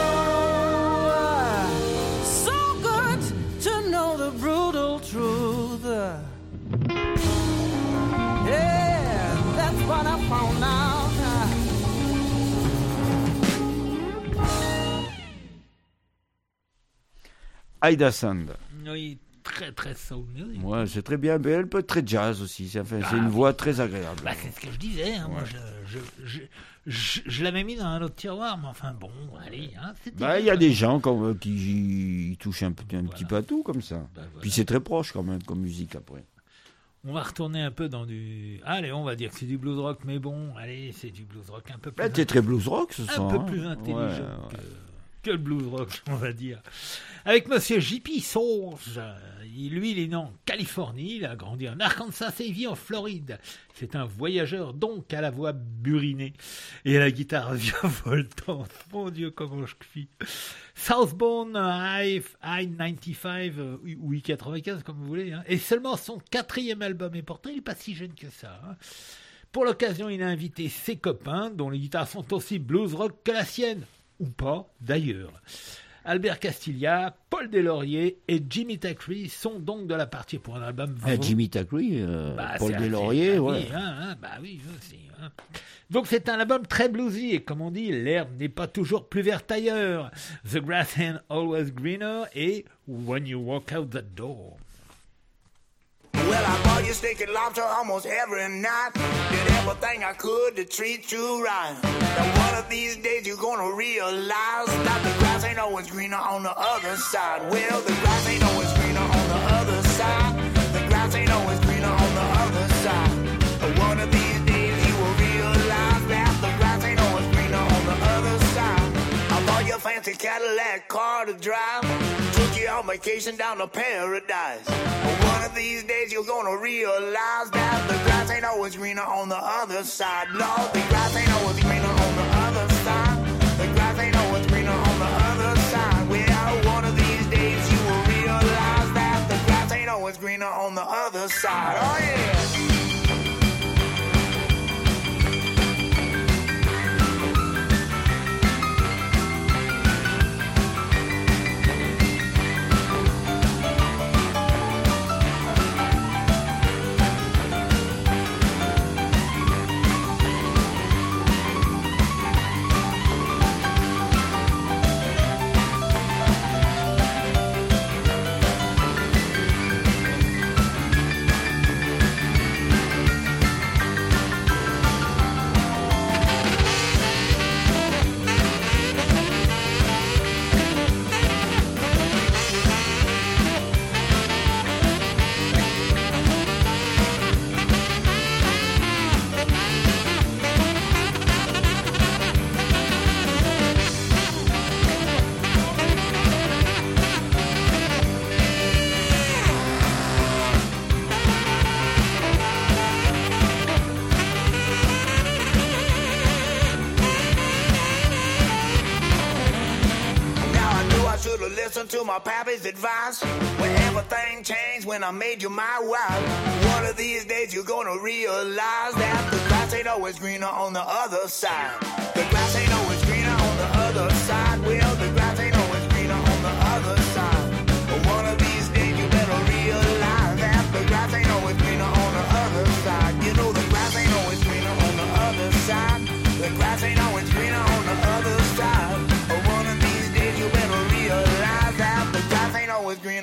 know, so good to know the brutal truth. Yeah, that's what I found out. Ida Sand. Oui, très très soul music. Ouais, c'est très bien, mais elle peut être très jazz aussi. C'est, enfin, c'est Ah, une oui. voix très agréable. Bah, c'est ce que je disais. Hein. Moi, je, je, je, je, je l'avais mis dans un autre tiroir, mais enfin bon, allez. Hein, c'était Bah, il y bien, a quoi. des gens comme, euh, qui y touchent un, petit- un petit peu à tout comme ça. Bah, voilà. Puis c'est très proche quand même comme musique après. On va retourner un peu dans du. Allez, on va dire que c'est du blues rock, mais bon, allez, c'est du blues rock un peu plus. Là, t'es très blues rock ce un soir. peu hein. plus intelligent Ouais, ouais. Que, que le blues rock, on va dire. Avec monsieur J P Source, il- lui, il est né en Californie, il a grandi en Arkansas et il vit en Floride. C'est un voyageur donc à la voix burinée et à la guitare virevoltante. Mon Dieu, comment je cuis. Southbound I, I quatre-vingt-quinze euh, ou I quatre-vingt-quinze comme vous voulez, hein, et seulement son quatrième album, et pourtant il n'est pas si jeune que ça. Hein. Pour l'occasion, il a invité ses copains, dont les guitares sont aussi blues rock que la sienne, ou pas d'ailleurs. Albert Castiglia, Paul Deslauriers et Jimmy Thackeray sont donc de la partie pour un album. Ah, Jimmy Thackeray, euh, Bah, Paul c'est- Deslauriers, c'est- bah ouais. oui, hein, hein, bah oui, aussi, hein. Donc c'est un album très bluesy et comme on dit, l'herbe n'est pas toujours plus verte ailleurs. The grass ain't always greener et When you walk out the door. Well, I bought you steak and lobster almost every night. Did everything I could to treat you right. And one of these days you're gonna realize that the grass ain't always greener on the other side. Well, the grass ain't always greener on the other side. The grass ain't always greener on the other side. But one of these days you will realize that the grass ain't always greener on the other side. I bought you a fancy Cadillac car to drive. Took you on vacation down to paradise. But one of these days you're gonna realize that the grass ain't always greener on the other side. No, the grass ain't always greener on the other side. The grass ain't always greener on the other side. Well, one of these days you will realize that the grass ain't always greener on the other side. Oh yeah. Listen to my pappy's advice. When everything changed when I made you my wife. One of these days you're gonna realize that the grass ain't always greener on the other side. The grass ain't always greener on the other side. Well, the grass ain't always greener on the other side. But one of these days you better realize that the grass ain't always greener on the other side. You know the grass ain't always greener on the other side. The grass ain't always greener on the other side. But one of these days you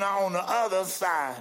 cleaner on the other side.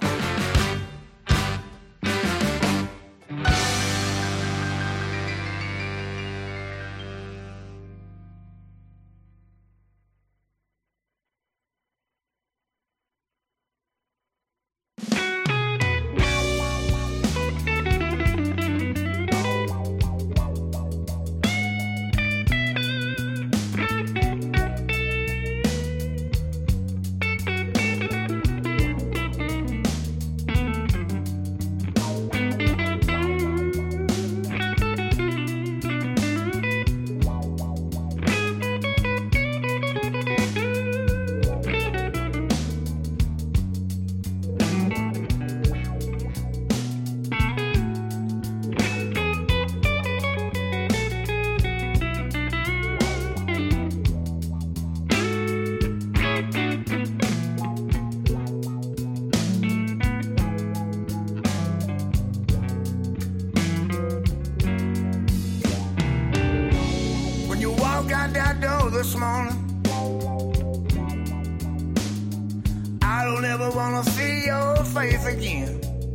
This morning, I don't ever wanna see your face again.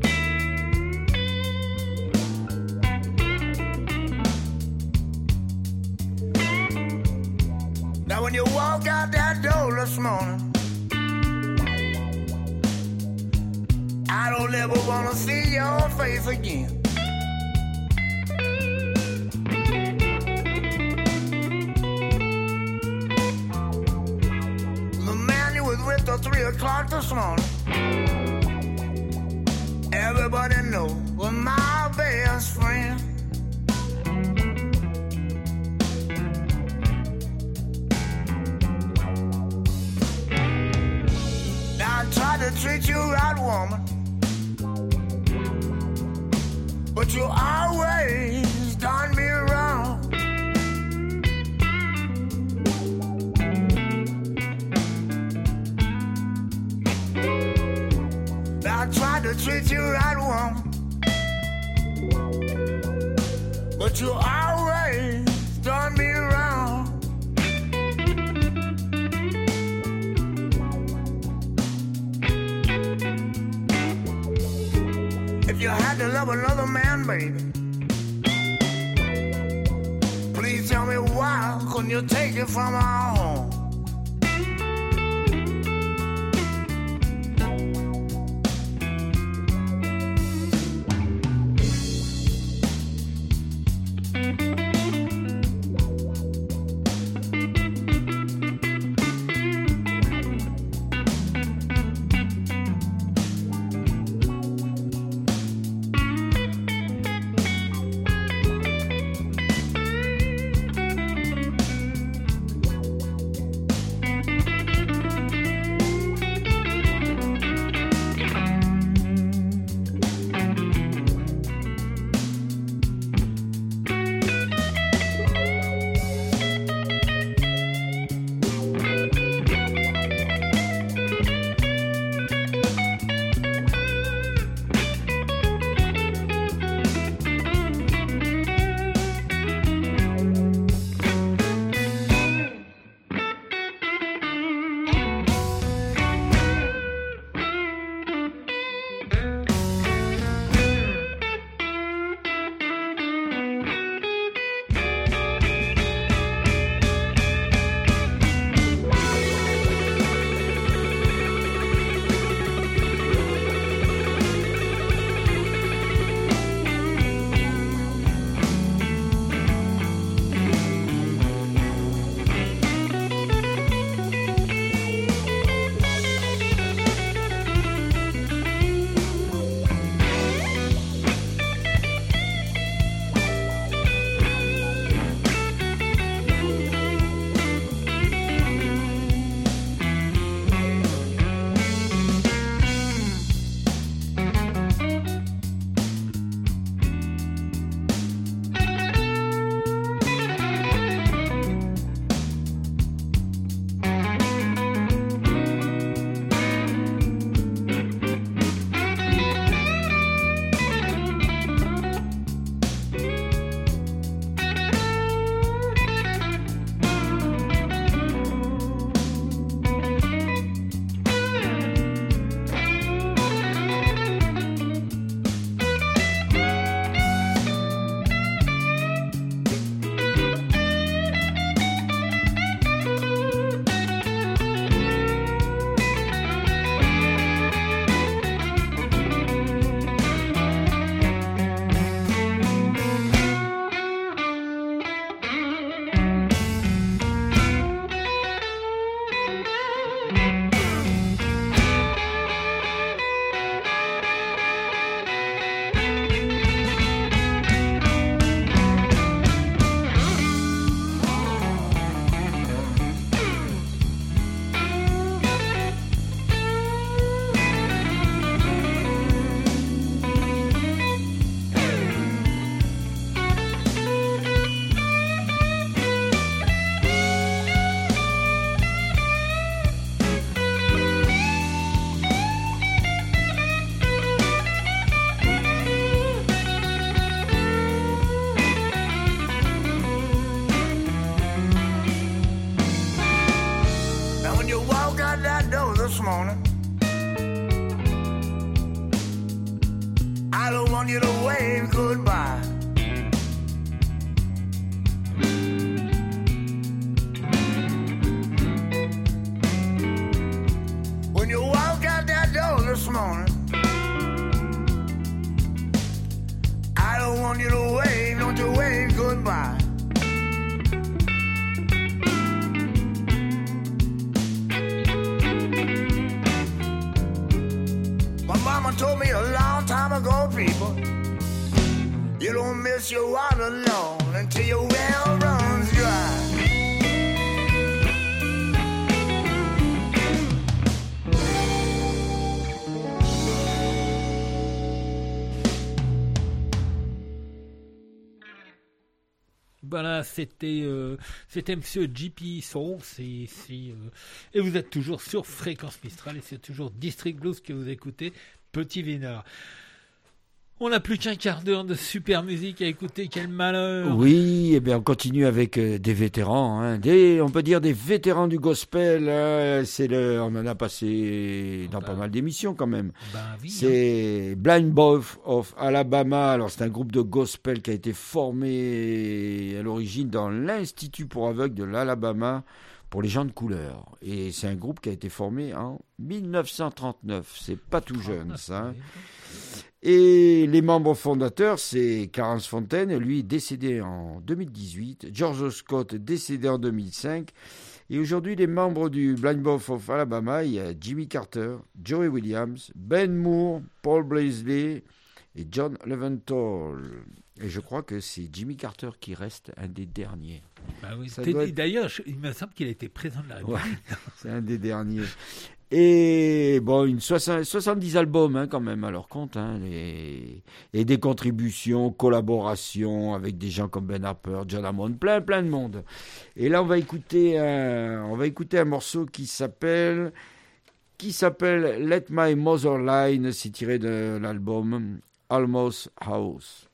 Now when you walk out that door this morning, I don't ever wanna see your face again. Till three o'clock this morning, everybody know was my best friend. Now I tried to treat you right, woman, but you always done me wrong. I tried to treat you right, woman, but you always done me wrong. If you had to love another man, baby, please tell me why couldn't you take it from our home? morning. I don't want you to wave goodbye. When you walk out that door this morning, I don't want you to wave, don't you wave goodbye. My mama told me a long time ago, people, you don't miss your water alone until your well runs dry. Voilà, c'était euh, c'était Monsieur J P Soul, c'est, c'est, euh, et vous êtes toujours sur Fréquence Mistral et c'est toujours District Blues que vous écoutez, Petit Vénard. On n'a plus qu'un quart d'heure de super musique à écouter, quel malheur. Oui, et bien on continue avec euh, des vétérans, hein, des, on peut dire des vétérans du gospel. Hein, c'est le, on en a passé dans bah, pas mal d'émissions quand même. Bah, oui, c'est hein. Blind Boy of Alabama. Alors c'est un groupe de gospel qui a été formé à l'origine dans l'Institut pour aveugles de l'Alabama pour les gens de couleur. Et c'est un groupe qui a été formé en dix-neuf cent trente-neuf. C'est pas tout jeune ça. Hein. Et les membres fondateurs, c'est Clarence Fontaine, lui décédé en deux mille dix-huit, George Scott décédé en deux mille cinq, et aujourd'hui les membres du Blind Boy of Alabama, il y a Jimmy Carter, Joey Williams, Ben Moore, Paul Blaisley et John Leventhal. Et je crois que c'est Jimmy Carter qui reste un des derniers. Bah oui, être... D'ailleurs, il me semble qu'il a été président de la République. Ouais, c'est un des derniers. Et bon, une soixante, soixante-dix albums hein, quand même à leur compte, hein, et, et des contributions, collaborations avec des gens comme Ben Harper, John Hammond, plein plein de monde. Et là, on va écouter un, on va écouter un morceau qui s'appelle, qui s'appelle Let My Mother Line. C'est tiré de l'album Almost House.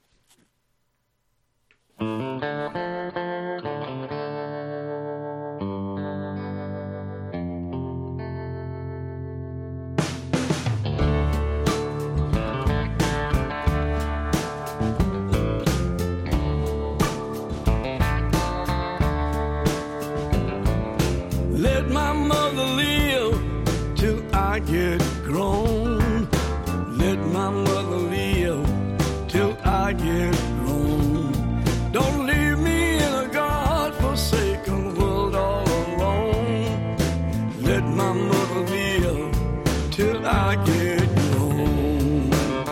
Let my mother live till I get grown. Let my mother live till I get grown. Don't leave me in a God-forsaken world all alone. Let my mother live till I get grown.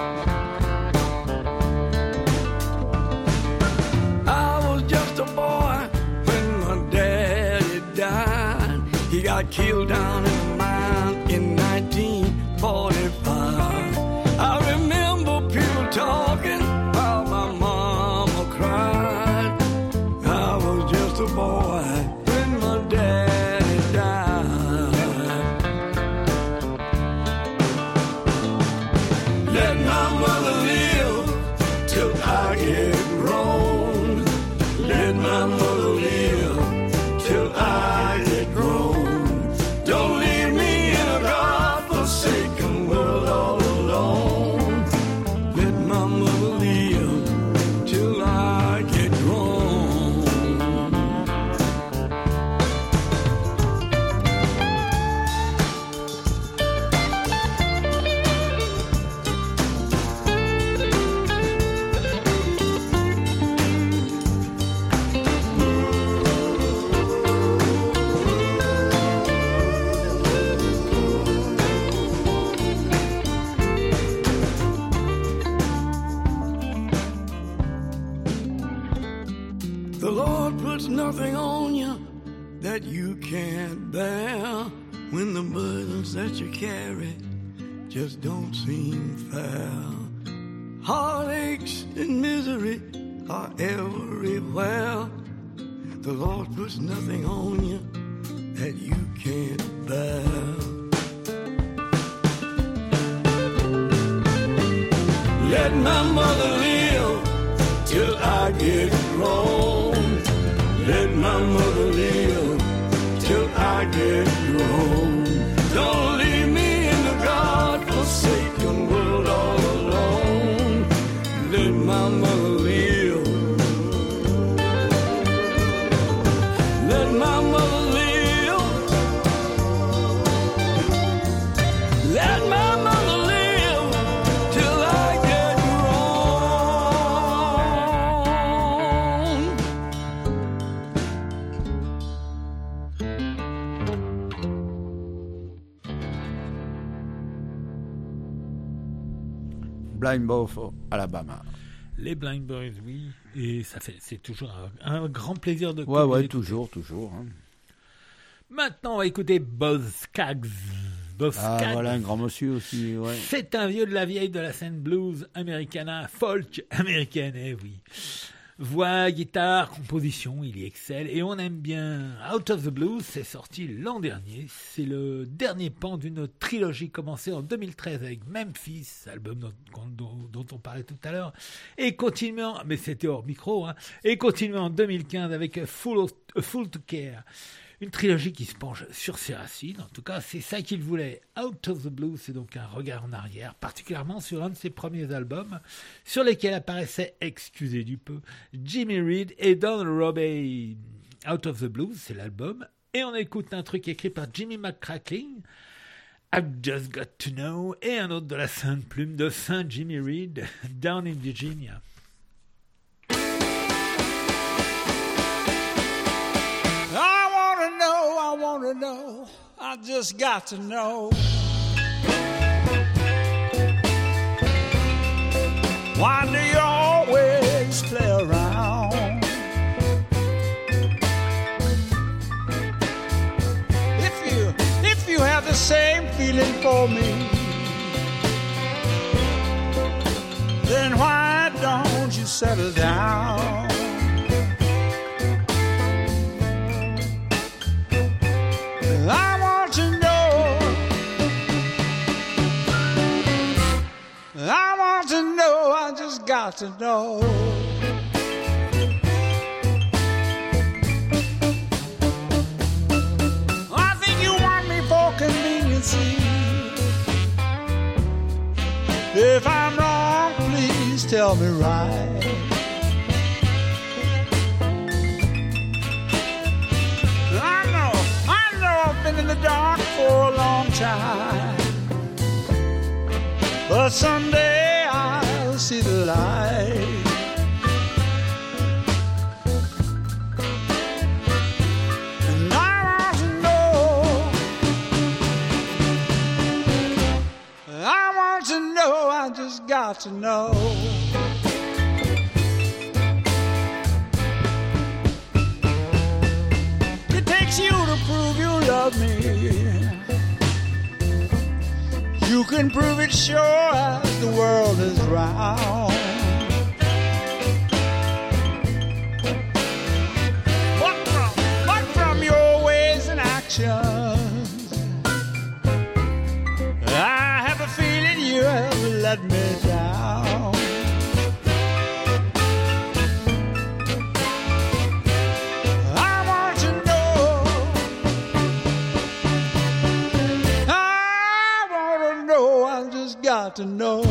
I was just a boy when my daddy died. He got killed down in the mine in nineteen forty-five. I remember people talking while my mama cried. I was just a boy when my daddy died. Let my mother live till I get grown. Let my mother live till I get grown. Don't leave me in a God-forsaken world all alone. Let my mother live till I get grown. The Lord puts nothing on you that you can't bear. When the burdens that you carry just don't seem fair. Heartaches and misery are everywhere. The Lord puts nothing on you that you can't bear. Let my mother live till I get grown. Let my mother live till I get grown. Don't leave me my mother live. Let my mother live. Let my mother live till I get Blind Boys, Alabama. Les Blind Boys, oui. Et ça fait, c'est toujours un, un grand plaisir de Ouais, de ouais, l'écouter. toujours, toujours. hein. Maintenant, on va écouter Buzz Skaggs. Buzz Ah, Skaggs. voilà, un grand monsieur aussi, ouais. C'est un vieux de la vieille de la scène blues americana, folk américaine, eh oui. Voix, guitare, composition, il y excelle et on aime bien. Out of the Blues, c'est sorti l'an dernier. C'est le dernier pan d'une trilogie commencée en deux mille treize avec Memphis, album dont, dont, dont on parlait tout à l'heure, et continuant, mais c'était hors micro, hein, et continuant en deux mille quinze avec A Full, of, A Full to Care. Une trilogie qui se penche sur ses racines, en tout cas c'est ça qu'il voulait. Out of the Blues, c'est donc un regard en arrière, particulièrement sur un de ses premiers albums, sur lesquels apparaissaient, excusez du peu, Jimmy Reed et Don Robey. Out of the Blues, c'est l'album, et on écoute un truc écrit par Jimmy McCracken, I've Just Got to Know, et un autre de la sainte plume de Saint Jimmy Reed, Down in Virginia. I wanna know, I wanna know, I just got to know. Why do you always play around? If you, if you have the same feeling for me, then why don't you settle down? I want to know, I want to know, I just got to know. I think you want me for conveniency. If I'm wrong, please tell me right. Been in the dark for a long time, but someday I'll see the light. And I want to know, I want to know, I just got to know. It takes you to prove you love me. You can prove it sure as the world is round. But from, but from your ways and actions, I have a feeling you have let me down. Got to know.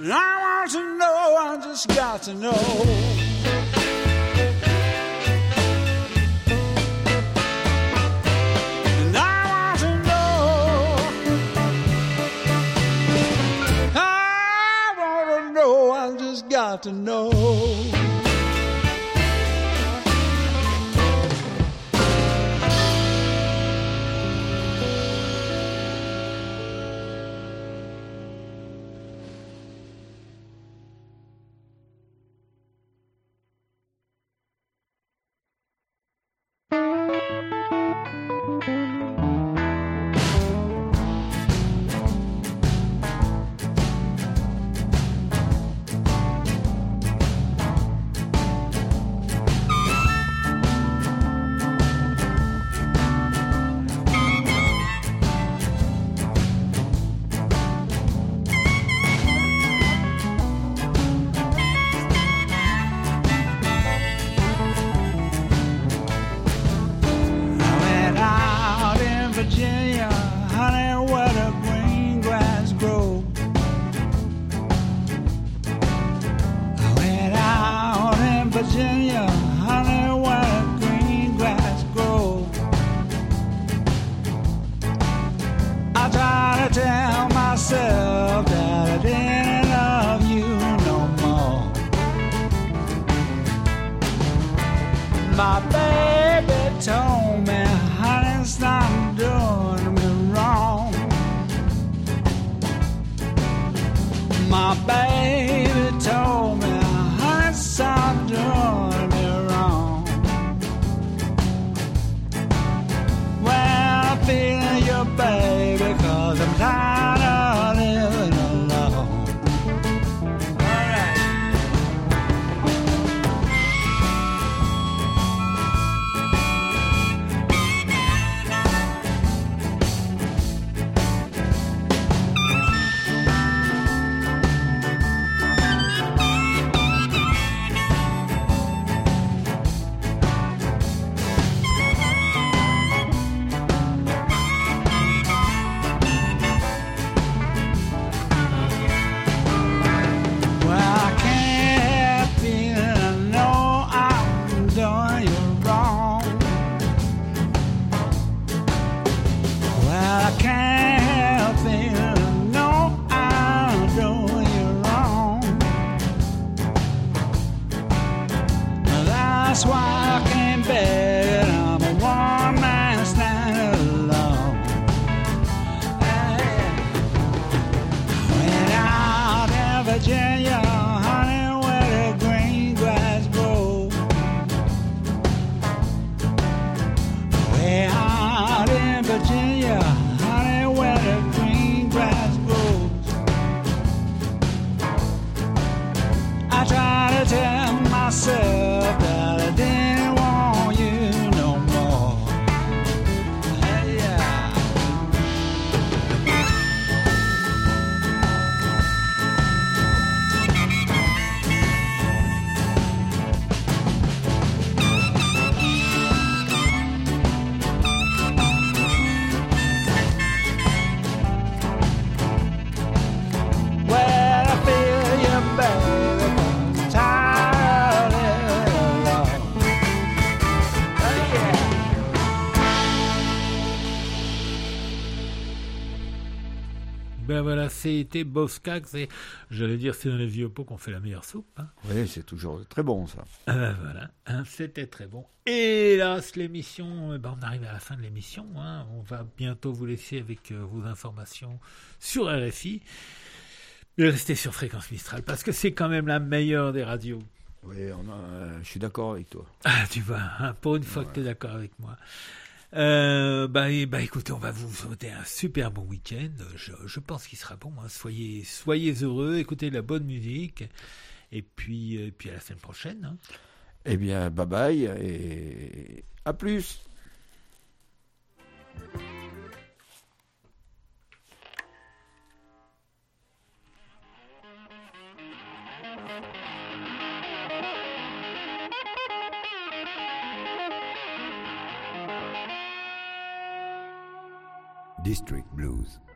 And I want to know, I just got to know. And I want to know. I want to know, I just got to know. Ben voilà, c'était Boskax et j'allais dire c'est dans les vieux pots qu'on fait la meilleure soupe. Hein. Oui, c'est toujours très bon ça. Ah ben voilà, hein, c'était très bon. Et hélas, l'émission, ben on arrive à la fin de l'émission. Hein. On va bientôt vous laisser avec euh, vos informations sur R F I. Mais restez sur Fréquence Mistral parce que c'est quand même la meilleure des radios. Oui, on a, euh, je suis d'accord avec toi. Ah, tu vois, hein, pour une fois ouais. que tu es d'accord avec moi. Euh, bah, et, bah écoutez, on va vous souhaiter un super bon week-end. Je, je pense qu'il sera bon. Hein. Soyez, soyez heureux, écoutez de la bonne musique. Et puis, et puis à la semaine prochaine. Hein. Eh bien, bye bye et à plus. District Blues.